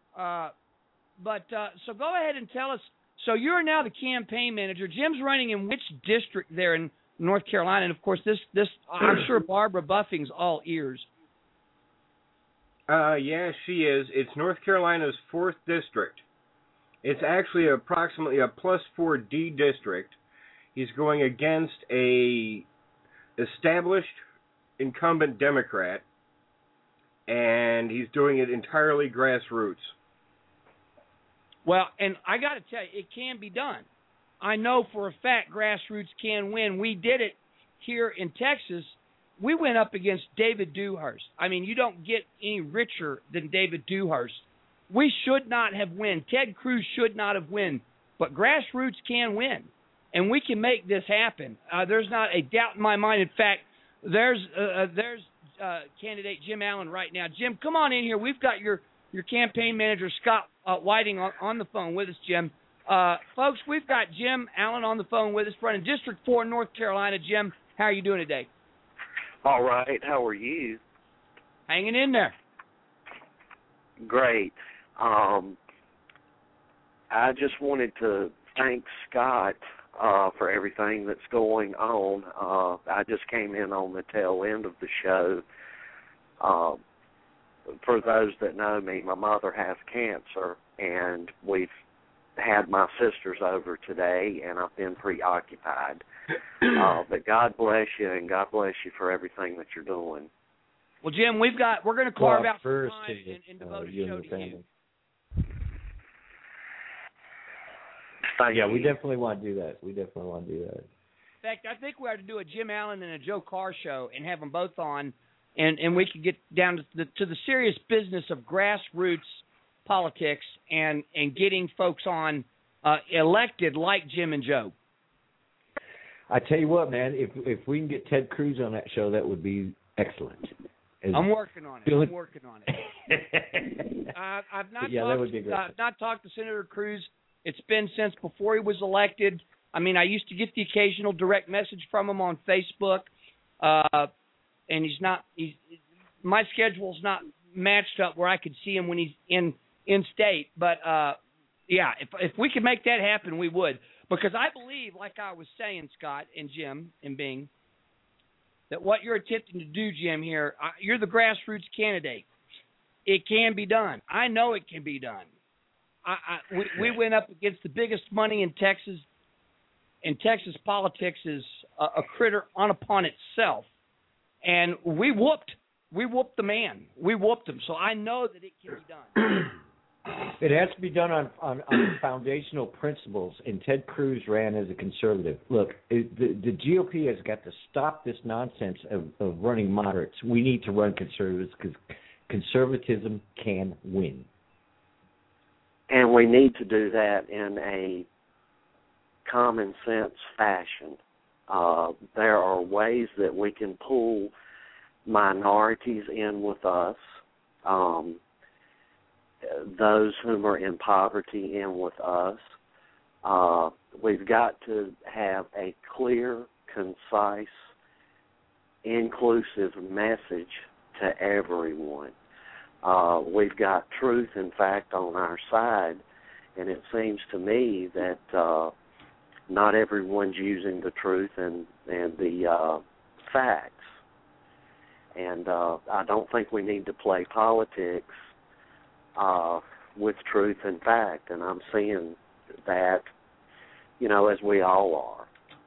So go ahead and tell us. So you're now the campaign manager. Jim's running in which district there in North Carolina? And of course, this I'm sure Barbara Buffing's all ears. Yeah, she is. It's North Carolina's 4th district. It's actually approximately a +4D district. He's going against a established incumbent Democrat, and he's doing it entirely grassroots. Well, and I got to tell you, it can be done. I know for a fact grassroots can win. We did it here in Texas. We went up against David Dewhurst. I mean, you don't get any richer than David Dewhurst. We should not have won. Ted Cruz should not have won. But grassroots can win, and we can make this happen. There's not a doubt in my mind. In fact, there's candidate Jim Allen right now. Jim, come on in here. We've got your campaign manager, Scott Whiting, on the phone with us, Jim. Folks, we've got Jim Allen on the phone with us, running District 4, North Carolina. Jim, how are you doing today? All right. How are you? Hanging in there. Great. I just wanted to thank Scott for everything that's going on. I just came in on the tail end of the show. For those that know me, my mother has cancer, and we've had my sisters over today, and I've been preoccupied. But God bless you, and God bless you for everything that you're doing. Well, Jim, we're going to carve out some time and devote a show to you. Yeah, we definitely want to do that. In fact, I think we ought to do a Jim Allen and a Joe Carr show and have them both on, and we could get down to the serious business of grassroots politics and getting folks on elected like Jim and Joe. I tell you what, man, if we can get Ted Cruz on that show, that would be excellent. I'm working on it. I've not talked to Senator Cruz. It's been since before he was elected. I mean, I used to get the occasional direct message from him on Facebook, and my schedule's not matched up where I could see him when he's in state. But yeah, if we could make that happen, we would, because I believe, like I was saying, Scott and Jim and Bing, that what you're attempting to do, Jim, here, you're the grassroots candidate. It can be done. I know it can be done. We went up against the biggest money in Texas, and Texas politics is a critter upon itself. And we whooped the man. We whooped him. So I know that it can be done. It has to be done on foundational principles, and Ted Cruz ran as a conservative. Look, the GOP has got to stop this nonsense of running moderates. We need to run conservatives because conservatism can win. And we need to do that in a common sense fashion. There are ways that we can pull minorities in with us, those whom are in poverty in with us. We've got to have a clear, concise, inclusive message to everyone. We've got truth and fact on our side, and it seems to me that not everyone's using the truth and the facts. And I don't think we need to play politics with truth and fact, and I'm seeing that, as we all are.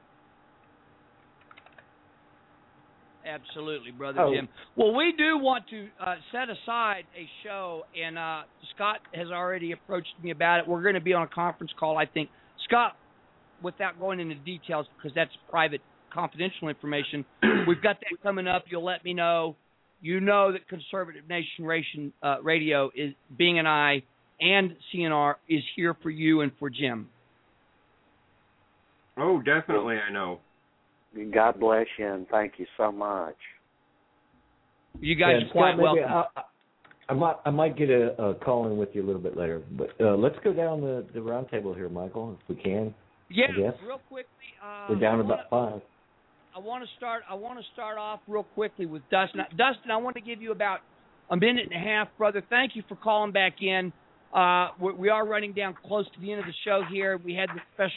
Absolutely, Brother Jim. Well, we do want to set aside a show, and Scott has already approached me about it. We're going to be on a conference call, I think. Scott, without going into details, because that's private, confidential information, we've got that coming up. You'll let me know. You know that Conservative Nation Radio is Bing and I and CNR is here for you and for Jim. Oh, definitely, I know. God bless you, and thank you so much. You guys are quite welcome. I might get a call in with you a little bit later, but let's go down the round table here, Michael, if we can. Yeah, I guess. real quickly. We're down about 5. I want to start off real quickly with Dustin. Dustin, I want to give you about a minute and a half, brother. Thank you for calling back in. We are running down close to the end of the show here. We had the special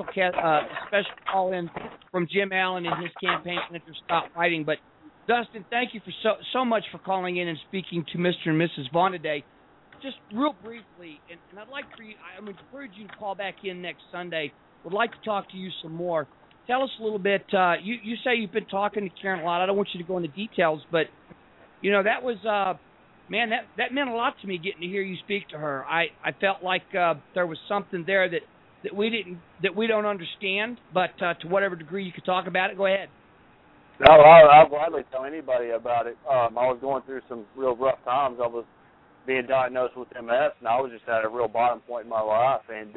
call in from Jim Allen and his campaign manager, Scott Whiting. But Dustin, thank you for so much for calling in and speaking to Mr. and Mrs. Vaughn today. Just real briefly, and I'd like for you, I would encourage you to call back in next Sunday. Would like to talk to you some more. Tell us a little bit. You say you've been talking to Karen a lot. I don't want you to go into details, but that was man, that meant a lot to me getting to hear you speak to her. I felt like there was something there that we don't understand, but to whatever degree you could talk about it, go ahead. No, I'll gladly tell anybody about it. I was going through some real rough times. I was being diagnosed with MS, and I was just at a real bottom point in my life. And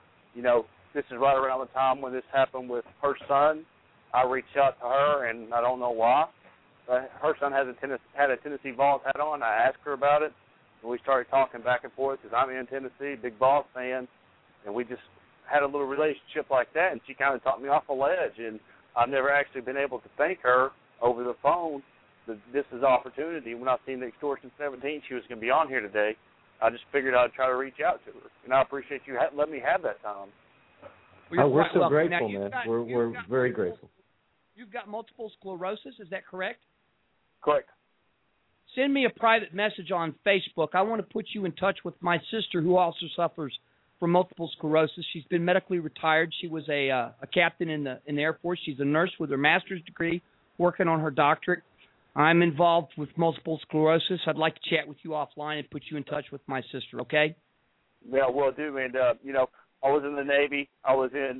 this is right around the time when this happened with her son. I reached out to her, and I don't know why. Her son had a Tennessee Vols hat on. I asked her about it, and we started talking back and forth because I'm in Tennessee, big Vols fan, and we just had a little relationship like that, and she kind of talked me off a ledge, and I've never actually been able to thank her over the phone that this is an opportunity. When I seen the Extortion 17, she was going to be on here today, I just figured I'd try to reach out to her, and I appreciate you letting me have that time. We're so grateful, man. We're very grateful. You've got multiple sclerosis, is that correct? Correct. Send me a private message on Facebook. I want to put you in touch with my sister who also suffers from multiple sclerosis. She's been medically retired. She was a captain in the Air Force. She's a nurse with her master's degree, working on her doctorate. I'm involved with multiple sclerosis. I'd like to chat with you offline and put you in touch with my sister, okay? Yeah, will do. And, I was in the Navy. I was in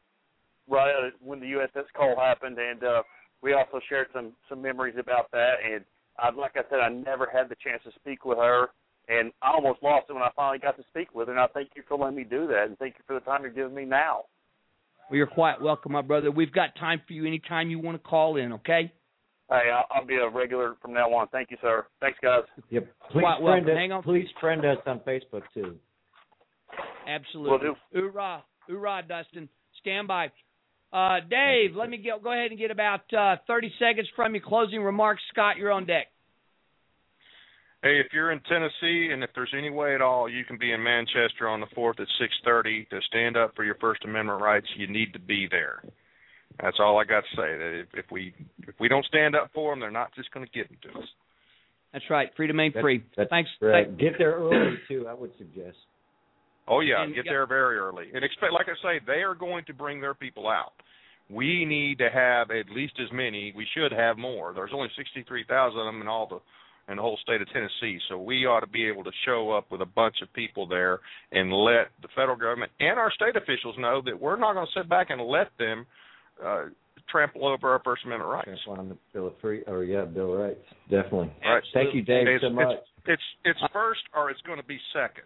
right when the USS Cole happened, and we also shared some memories about that. And like I said, I never had the chance to speak with her, and I almost lost it when I finally got to speak with her. And I thank you for letting me do that, and thank you for the time you're giving me now. Well, you're quite welcome, my brother. We've got time for you anytime you want to call in, okay? Hey, I'll be a regular from now on. Thank you, sir. Thanks, guys. Yep. Please friend us on Facebook, too. Absolutely. Hoorah. Hoorah, Dustin. Stand by. Dave, let me go ahead and get about 30 seconds from you. Closing remarks. Scott, you're on deck. Hey, if you're in Tennessee and if there's any way at all you can be in Manchester on the 4th at 6:30 to stand up for your First Amendment rights, you need to be there. That's all I got to say. That if we don't stand up for them, they're not just going to give them to us. That's right. Freedom ain't free. Thanks. Right. Get there early, too, I would suggest. Oh, yeah, get there very early. And expect, like I say, they are going to bring their people out. We need to have at least as many. We should have more. There's only 63,000 of them in the whole state of Tennessee, so we ought to be able to show up with a bunch of people there and let the federal government and our state officials know that we're not going to sit back and let them trample over our First Amendment rights. Trample on the Bill of Rights, definitely. Right. Thank you, Dave, so much. It's first or it's going to be second.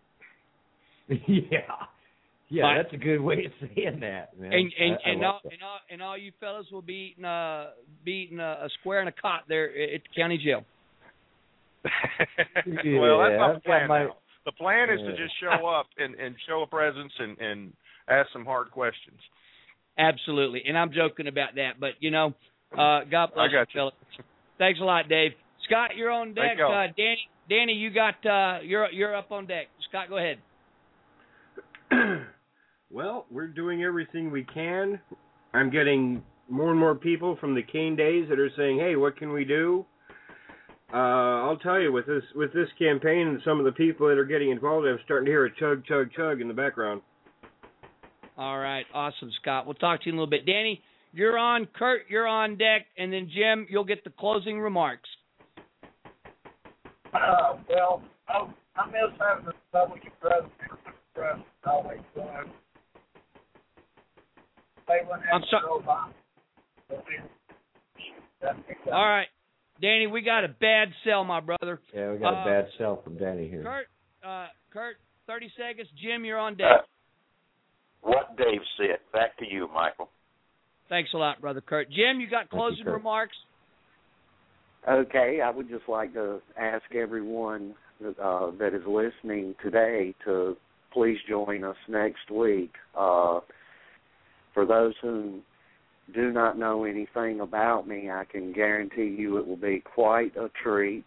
Yeah, that's a good way of saying that, man. And all you fellas will be eating a square and a cot there at the county jail. Well, that's not the plan now. The plan is to just show up and show a presence and ask some hard questions. Absolutely, and I'm joking about that, but God bless you, fellas. Thanks a lot, Dave. Scott, you're on deck. Danny, you got you're up on deck. Scott, go ahead. Well, we're doing everything we can. I'm getting more and more people from the Kane days that are saying, "Hey, what can we do?" I'll tell you, with this campaign and some of the people that are getting involved, I'm starting to hear a chug, chug, chug in the background. All right, awesome, Scott. We'll talk to you in a little bit. Danny, you're on. Kurt, you're on deck, and then Jim, you'll get the closing remarks. Well, I miss having the Republican president. Always was. I'm sorry. All right, Danny, we got a bad sell, my brother. Yeah, we got a bad sell from Danny here. Kurt, 30 seconds. Jim, you're on deck. What Dave said. Back to you, Michael. Thanks a lot, brother Kurt. Jim, you got closing remarks? Okay, I would just like to ask everyone that is listening today to please join us next week. For those who do not know anything about me, I can guarantee you it will be quite a treat.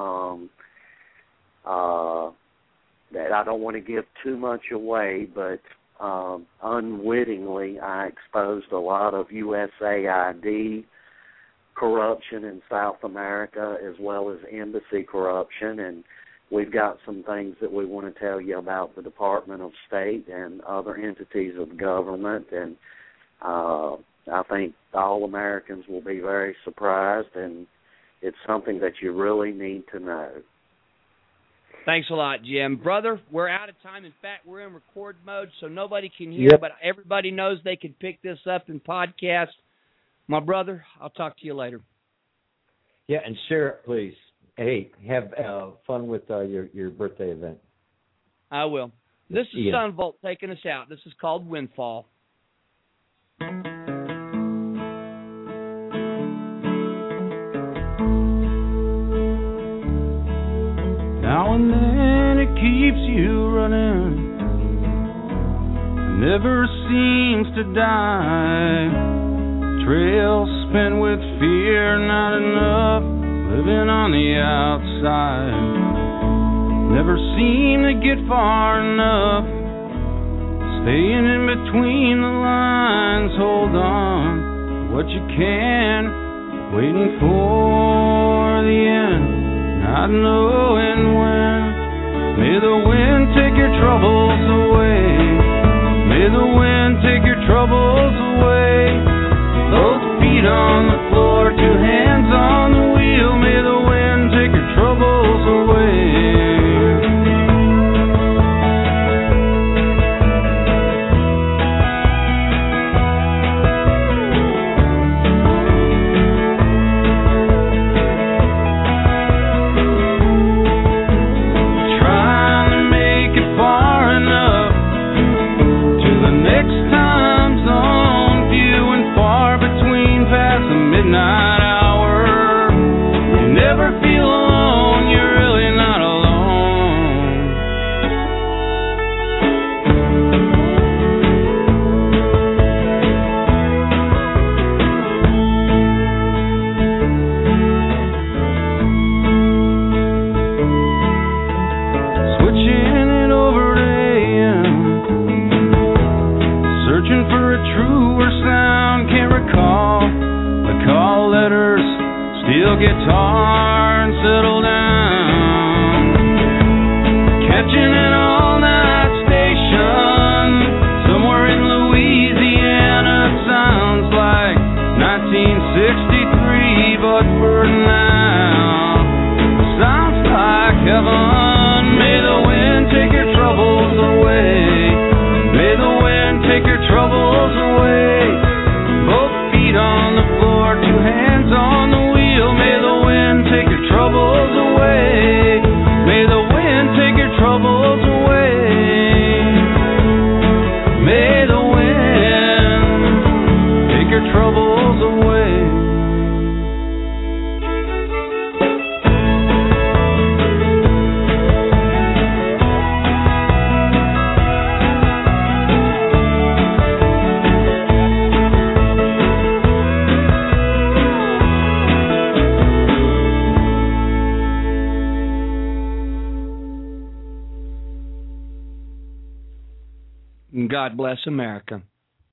That I don't want to give too much away, but unwittingly I exposed a lot of USAID corruption in South America as well as embassy corruption, and we've got some things that we want to tell you about the Department of State and other entities of government, and I think all Americans will be very surprised, and it's something that you really need to know. Thanks a lot, Jim. Brother, we're out of time. In fact, we're in record mode, so nobody can hear, but everybody knows they can pick this up in podcast. My brother, I'll talk to you later. Yeah, and share it, please. Hey, have fun with your birthday event. I will. This is Sunvolt taking us out. This is called Windfall. Now and then it keeps you running, never seems to die. Trail spent with fear, not enough, living on the outside. Never seem to get far enough, staying in between the lines. Hold on to what you can, waiting for the end. Not knowing when. May the wind take your troubles away. May the wind take your troubles away. Both feet on the floor, two hands on the wheel. May the wind take your troubles away. Midnight hour, you never feel alone, you're really not switching it over to AM, searching for a truer sound, can't recall. Call letters, steel guitar, and settle down. Catching an all-night station somewhere in Louisiana. It sounds like 1963, but for now, sounds like heaven. May the wind take your troubles away. May the wind take your troubles away. Both feet on the floor, two hands on the wheel. May the wind take your troubles away. May the wind take your troubles away. May the wind take your troubles away. God bless America.